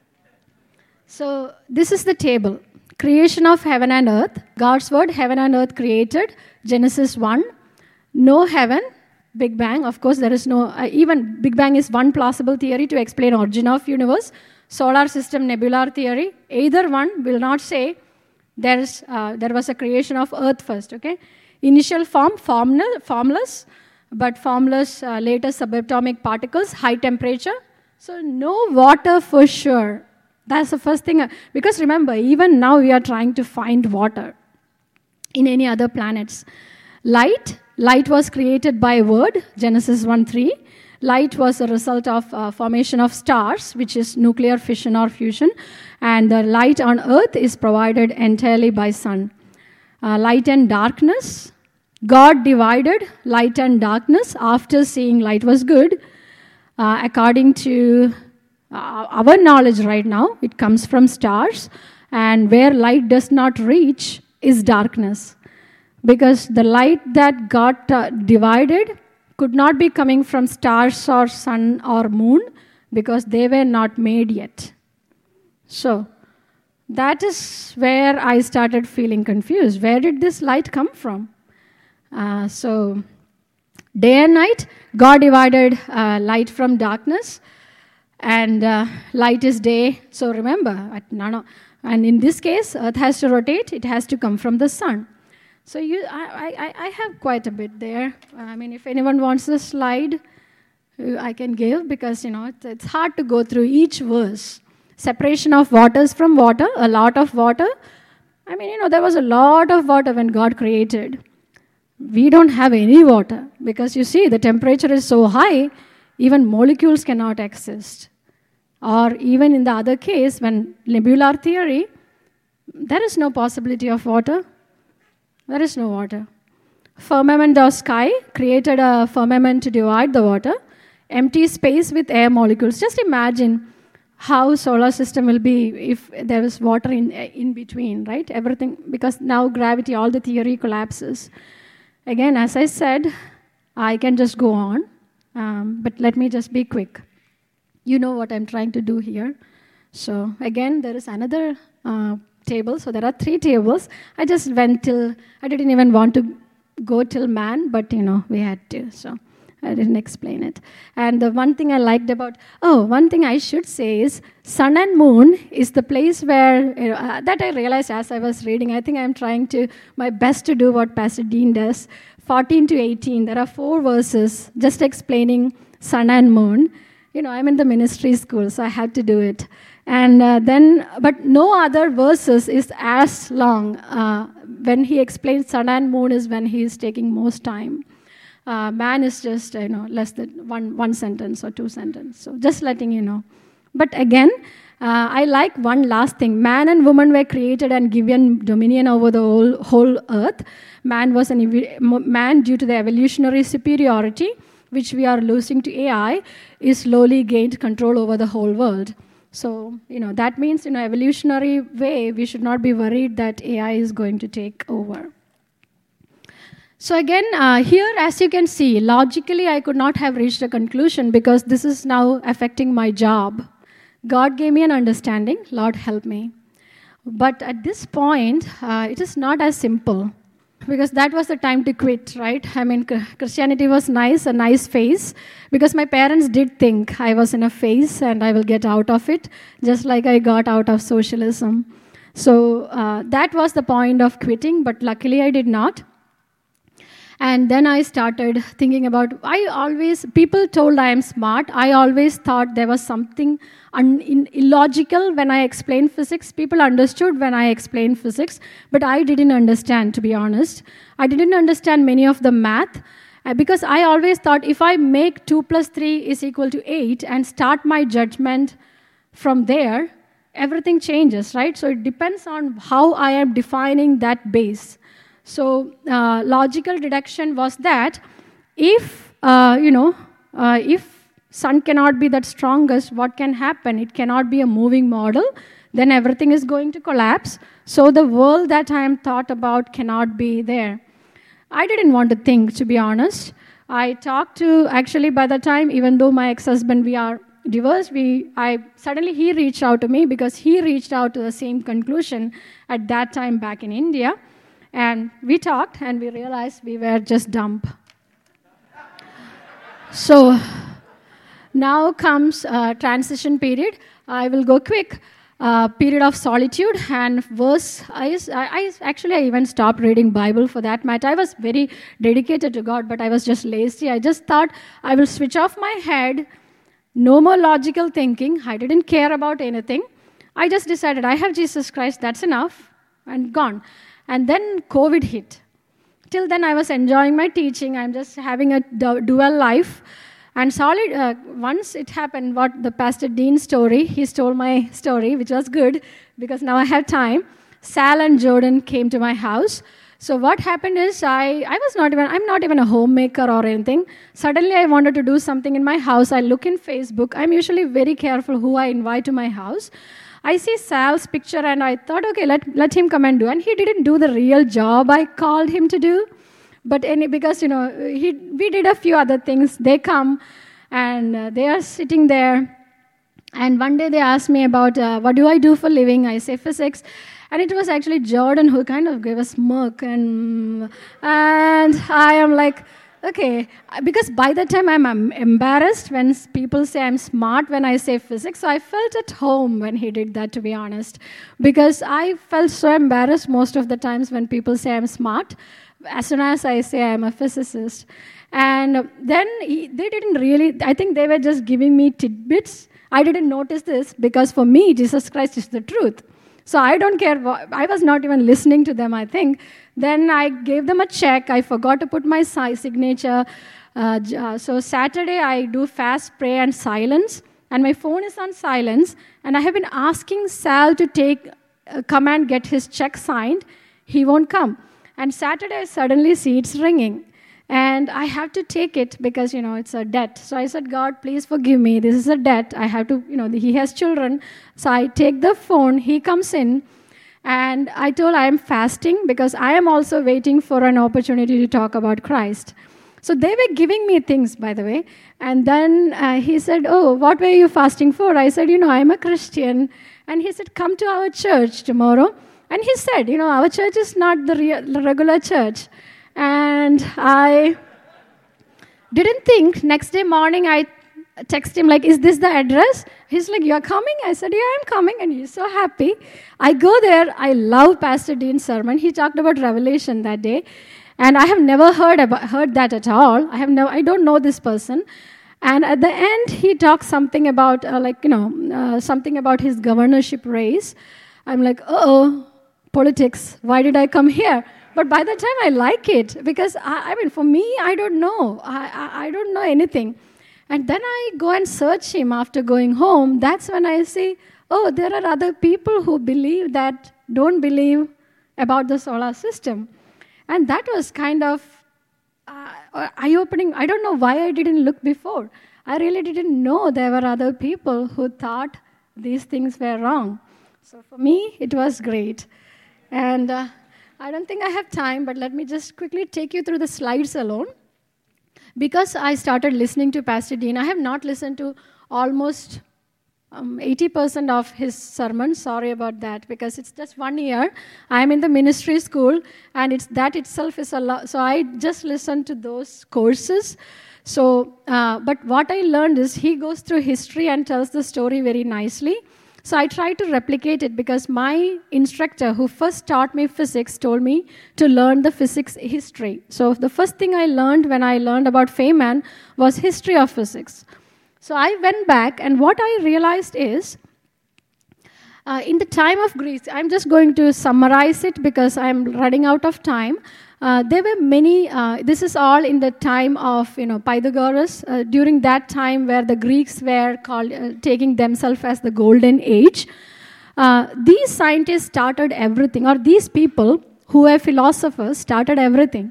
So this is the table. Creation of heaven and earth. God's word, heaven and earth created. Genesis 1. No heaven, Big Bang. Of course, there is no, even Big Bang is one plausible theory to explain origin of universe. Solar system, nebular theory. Either one will not say there was a creation of earth first, okay? Initial form, formless, but formless later subatomic particles, high temperature. So no water for sure. That's the first thing. Because remember, even now we are trying to find water in any other planets. Light was created by word, Genesis 1:3. Light was a result of formation of stars, which is nuclear fission or fusion. And the light on earth is provided entirely by sun. Light and darkness. God divided light and darkness after seeing light was good. According to our knowledge right now, it comes from stars. And where light does not reach is darkness. Because the light that got divided could not be coming from stars or sun or moon, because they were not made yet. So, that is where I started feeling confused. Where did this light come from? So, day and night, God divided light from darkness, and light is day. So remember, and in this case, earth has to rotate, it has to come from the sun. So I have quite a bit there. If anyone wants the slide, I can give, because, it's hard to go through each verse. Separation of waters from water, a lot of water. There was a lot of water when God created. We don't have any water, because you see, the temperature is so high, even molecules cannot exist. Or even in the other case, when nebular theory, there is no possibility of water. There is no water. Firmament or sky created a firmament to divide the water. Empty space with air molecules. Just imagine how solar system will be if there is water in between, right? Everything, because now gravity, all the theory collapses. Again, as I said, I can just go on, but let me just be quick. You know what I'm trying to do here. So again, there is another table. So there are 3 tables. I just went till, I didn't even want to go till man, but we had to. So I didn't explain it. And the one thing I liked about, one thing I should say is sun and moon is the place where, that I realized as I was reading. I think I'm trying my best to do what Pastor Dean does. 14 to 18, there are 4 verses just explaining sun and moon. I'm in the ministry school, so I had to do it. And but no other verses is as long. When he explains sun and moon is when he is taking most time. Man is just, less than one sentence or 2 sentences. So just letting you know. But again, I like one last thing. Man and woman were created and given dominion over the whole earth. Man was man due to the evolutionary superiority, which we are losing to AI, is slowly gained control over the whole world. So, that means in an evolutionary way, we should not be worried that AI is going to take over. So again, here, as you can see, logically, I could not have reached a conclusion because this is now affecting my job. God gave me an understanding. Lord, help me. But at this point, it is not as simple. Because that was the time to quit, right? Christianity was nice, a nice phase, because my parents did think I was in a phase and I will get out of it, just like I got out of socialism. So that was the point of quitting, but luckily I did not. And then I started thinking about, people told I am smart. I always thought there was something illogical when I explained physics. People understood when I explained physics, but I didn't understand, to be honest. I didn't understand many of the math, because I always thought if I make 2 + 3 is equal to 8 and start my judgment from there, everything changes, right? So it depends on how I am defining that base. So logical deduction was that if sun cannot be that strongest, what can happen? It cannot be a moving model. Then everything is going to collapse. So the world that I am thought about cannot be there. I didn't want to think, to be honest. I talked to, actually by the time, even though my ex-husband, we are divorced, suddenly he reached out to me because he reached out to the same conclusion at that time back in India. And we talked and we realized we were just dumb. So now comes transition period. I will go quick. Period of solitude and verse. I even stopped reading Bible for that matter. I was very dedicated to God, but I was just lazy. I just thought I will switch off my head. No more logical thinking. I didn't care about anything. I just decided I have Jesus Christ. That's enough, and gone. And then COVID hit. Till then, I was enjoying my teaching. I'm just having a dual life. And once it happened, what the Pastor Dean story, he stole my story, which was good, because now I have time. Sal and Jordan came to my house. So what happened is, I'm not even a homemaker or anything. Suddenly I wanted to do something in my house. I look in Facebook. I'm usually very careful who I invite to my house. I see Sal's picture and I thought, okay, let him come and do. And he didn't do the real job I called him to do. But because, we did a few other things. They come and they are sitting there. And one day they asked me about what do I do for living. I say physics. And it was actually Jordan who kind of gave a smirk. And I am like, okay. Because by the time I'm embarrassed when people say I'm smart when I say physics. So I felt at home when he did that, to be honest. Because I felt so embarrassed most of the times when people say I'm smart. As soon as I say I'm a physicist. And then they didn't really, I think they were just giving me tidbits. I didn't notice this because for me, Jesus Christ is the truth. So I don't care. I was not even listening to them, I think. Then I gave them a check. I forgot to put my signature. So Saturday I do fast, pray, and silence. And my phone is on silence. And I have been asking Sal to come and get his check signed. He won't come. And Saturday, I suddenly see it's ringing. And I have to take it because, it's a debt. So I said, God, please forgive me. This is a debt. I have to, he has children. So I take the phone. He comes in. And I told I am fasting because I am also waiting for an opportunity to talk about Christ. So they were giving me things, by the way. And then he said, oh, what were you fasting for? I said, I'm a Christian. And he said, come to our church tomorrow. And he said, our church is not the regular church. And I didn't think. Next day morning, I text him, like, is this the address? He's like, you're coming? I said, yeah, I'm coming. And he's so happy. I go there. I love Pastor Dean's sermon. He talked about Revelation that day. And I have never heard that at all. I don't know this person. And at the end, he talks something about, something about his governorship race. I'm like, politics, why did I come here? But by the time I like it, because for me, I don't know. I don't know anything. And then I go and search him after going home. That's when I see, there are other people who believe that don't believe about the solar system. And that was kind of eye-opening. I don't know why I didn't look before. I really didn't know there were other people who thought these things were wrong. So for me, it was great. And I don't think I have time, but let me just quickly take you through the slides alone. Because I started listening to Pastor Dean, I have not listened to almost 80% of his sermons. Sorry about that, because it's just 1 year. I'm in the ministry school, and that itself is a lot. So I just listened to those courses. So, but what I learned is he goes through history and tells the story very nicely. So I tried to replicate it because my instructor who first taught me physics told me to learn the physics history. So the first thing I learned when I learned about Feynman was history of physics. So I went back, and what I realized is, in the time of Greece, I'm just going to summarize it because I'm running out of time. There were many, this is all in the time of Pythagoras, during that time where the Greeks were taking themselves as the golden age. These scientists started everything, or these people who were philosophers started everything.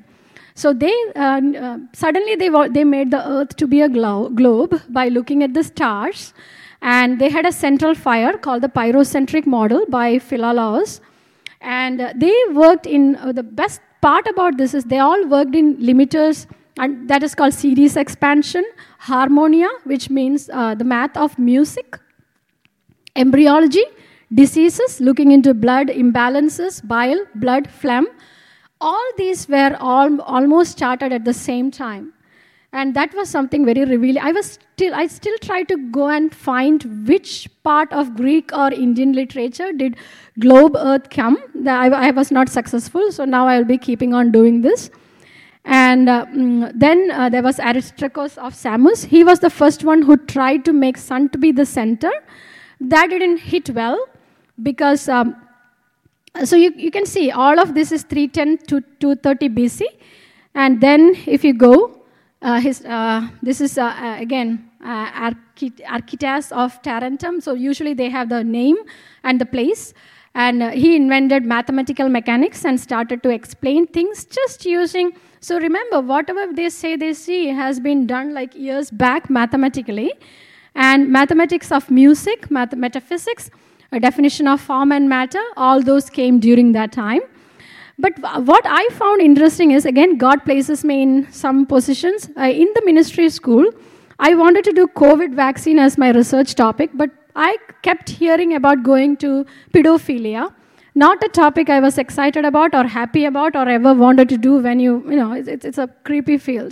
So they suddenly they made the earth to be a globe by looking at the stars, and they had a central fire called the pyrocentric model by Philolaus, and they worked in the best part about this is they all worked in limiters, and that is called series expansion, harmonia, which means the math of music, embryology, diseases, looking into blood imbalances, bile, blood, phlegm. All these were almost started at the same time. And that was something very revealing. I still try to go and find which part of Greek or Indian literature did globe earth come. I was not successful, so now I'll be keeping on doing this. And then there was Aristarchus of Samos. He was the first one who tried to make sun to be the center. That didn't hit well because, so you can see all of this is 310 to 230 BC. And then if you go, this is again Archytas of Tarentum. So usually they have the name and the place. And he invented mathematical mechanics and started to explain things just using. So remember, whatever they say they see has been done like years back mathematically. And mathematics of music, metaphysics, a definition of form and matter, all those came during that time. But what I found interesting is, again, God places me in some positions. In the ministry school, I wanted to do COVID vaccine as my research topic, but I kept hearing about going to pedophilia. Not a topic I was excited about or happy about or ever wanted to do when it's a creepy field.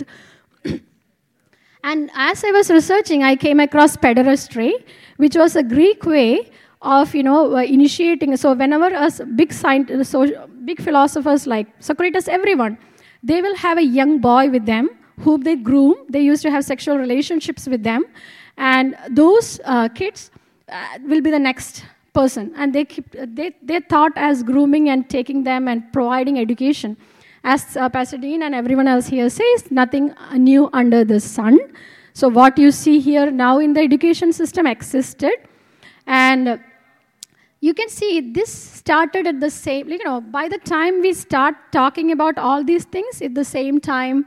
And as I was researching, I came across pederastry, which was a Greek way of, initiating. So whenever big philosophers like Socrates, everyone, they will have a young boy with them whom they groom. They used to have sexual relationships with them. And those kids will be the next person. And they thought as grooming and taking them and providing education. As Pastor Dean and everyone else here says, nothing new under the sun. So what you see here now in the education system existed. And you can see this started at the same, by the time we start talking about all these things, at the same time,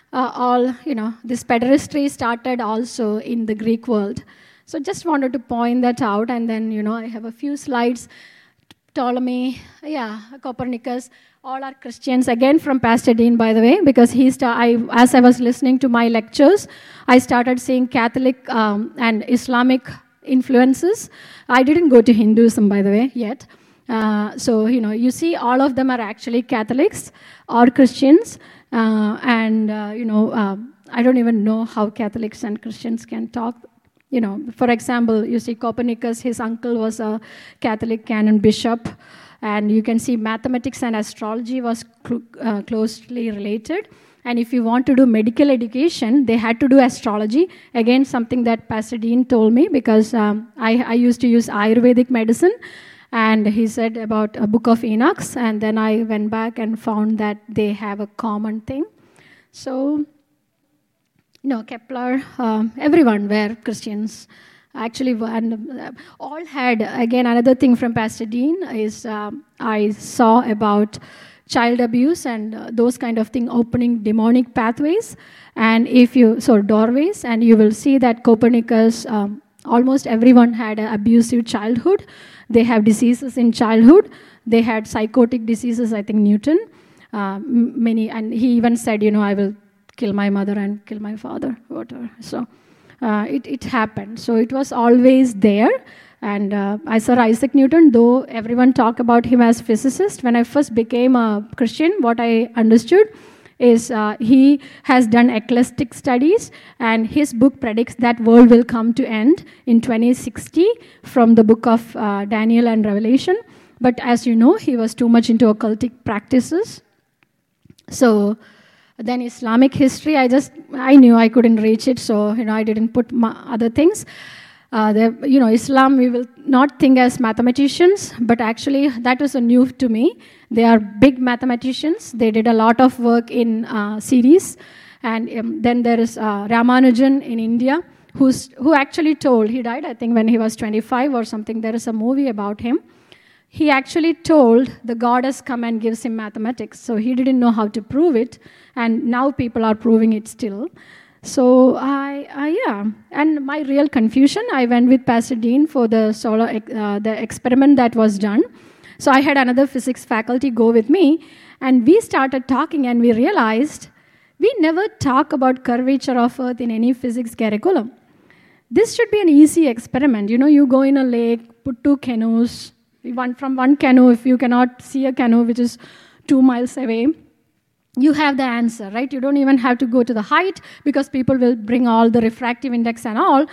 this pederastry started also in the Greek world. So just wanted to point that out. And then, I have a few slides. Ptolemy, Copernicus, all are Christians, again from Pastor Dean, by the way, because as I was listening to my lectures, I started seeing Catholic and Islamic influences. I didn't go to Hinduism, by the way, yet. So, you see all of them are actually Catholics or Christians, I don't even know how Catholics and Christians can talk. For example, you see Copernicus, his uncle was a Catholic canon bishop, and you can see mathematics and astrology was closely related. And if you want to do medical education, they had to do astrology. Again, something that Pastor Dean told me, because I used to use Ayurvedic medicine, and he said about a book of Enoch, and then I went back and found that they have a common thing. So, Kepler, everyone were Christians. Actually, all had, again, another thing from Pastor Dean is I saw about child abuse and those kind of thing, opening demonic pathways. And doorways, and you will see that Copernicus, almost everyone had an abusive childhood. They have diseases in childhood. They had psychotic diseases, I think Newton, many, and he even said, I will kill my mother and kill my father, whatever. So it happened. So it was always there. And Sir Isaac Newton, though everyone talk about him as physicist, when I first became a Christian, what I understood is he has done eclectic studies, and his book predicts that world will come to end in 2060 from the book of Daniel and Revelation. But as you know, he was too much into occultic practices. So then Islamic history, I knew I couldn't reach it, so I didn't put other things. Islam, we will not think as mathematicians, but actually that was a new to me. They are big mathematicians. They did a lot of work in series. And then there is Ramanujan in India, who actually told, he died, I think, when he was 25 or something. There is a movie about him. he actually told the goddess come and gives him mathematics. So he didn't know how to prove it, and now people are proving it still. So and my real confusion, I went with Pastor Dean for the the experiment that was done. So I had another physics faculty go with me, and we started talking, and we realized we never talk about curvature of Earth in any physics curriculum. This should be an easy experiment. You go in a lake, put two canoes. From one canoe, if you cannot see a canoe which is 2 miles away, you have the answer, right? You don't even have to go to the height because people will bring all the refractive index and all.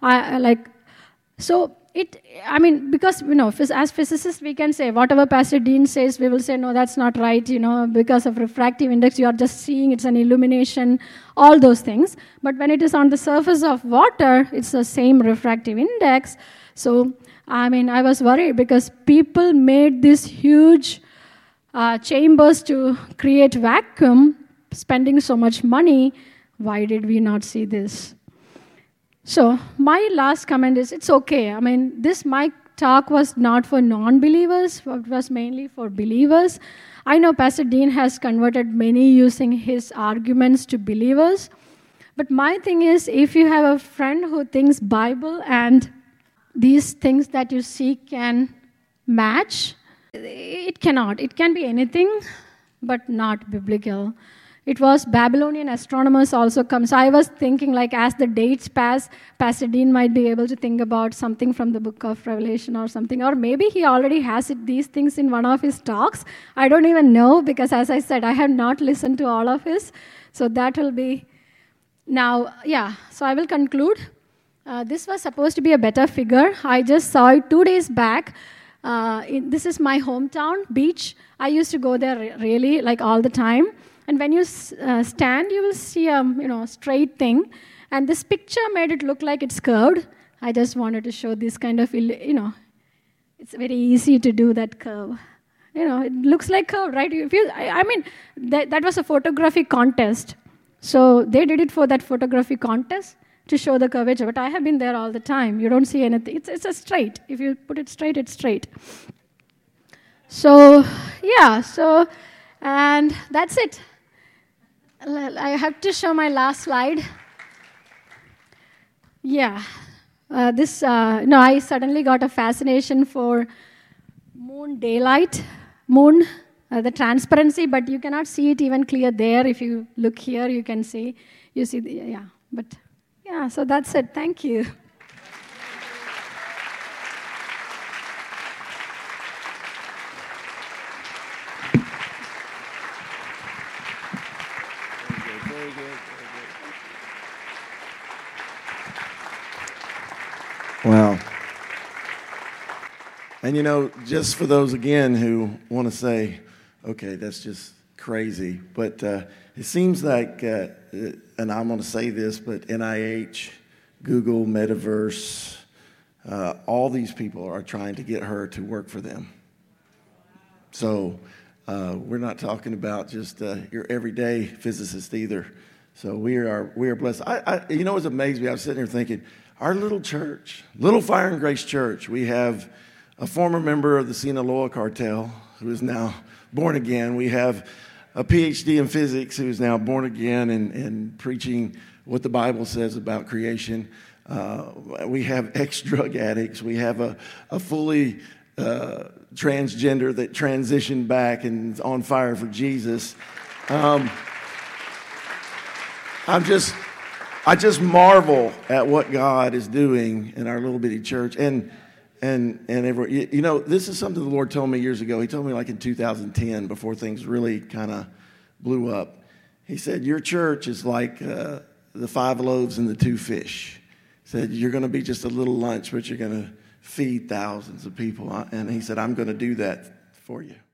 Because, as physicists, we can say whatever Pastor Dean says, we will say, no, that's not right, because of refractive index, you are just seeing it's an illumination, all those things. But when it is on the surface of water, it's the same refractive index. So, I was worried because people made these huge chambers to create vacuum, spending so much money. Why did we not see this? So my last comment is, it's okay. My talk was not for non-believers, it was mainly for believers. I know Pastor Dean has converted many using his arguments to believers. But my thing is, if you have a friend who thinks Bible and these things that you see can match, it cannot. It can be anything, but not biblical. It was Babylonian astronomers also come. So I was thinking, as the dates pass, Pastor Dean might be able to think about something from the book of Revelation or something. Or maybe he already has these things in one of his talks. I don't even know, because as I said, I have not listened to all of his. So that will be... Now, so I will conclude. This was supposed to be a better figure. I just saw it 2 days back. This is my hometown beach. I used to go there really all the time. And when you stand, you will see a straight thing. And this picture made it look like it's curved. I just wanted to show this kind of, it's very easy to do that curve. It looks like curved, right? That was a photography contest. So they did it for that photography contest to show the curvature. But I have been there all the time. You don't see anything. It's a straight. If you put it straight, it's straight. So, and that's it. I have to show my last slide. I suddenly got a fascination for moon daylight, the transparency, but you cannot see it even clear there. If you look here, you can see, so that's it. Thank you. Very good. Wow. And just for those again who want to say, okay, that's just crazy, but it seems like, and I'm going to say this, but NIH, Google, Metaverse, all these people are trying to get her to work for them. So we're not talking about just your everyday physicist either. So we are blessed. What's amazed me? I was sitting here thinking, our little church, Little Fire and Grace Church, we have a former member of the Sinaloa cartel who is now born again. We have a PhD in physics who is now born again and preaching what the Bible says about creation. We have ex-drug addicts. We have a fully transgender that transitioned back and is on fire for Jesus. I just marvel at what God is doing in our little bitty church. And this is something the Lord told me years ago. He told me in 2010, before things really kind of blew up. He said, your church is like the 5 loaves and the 2 fish. He said, you're going to be just a little lunch, but you're going to feed thousands of people. And he said, I'm going to do that for you.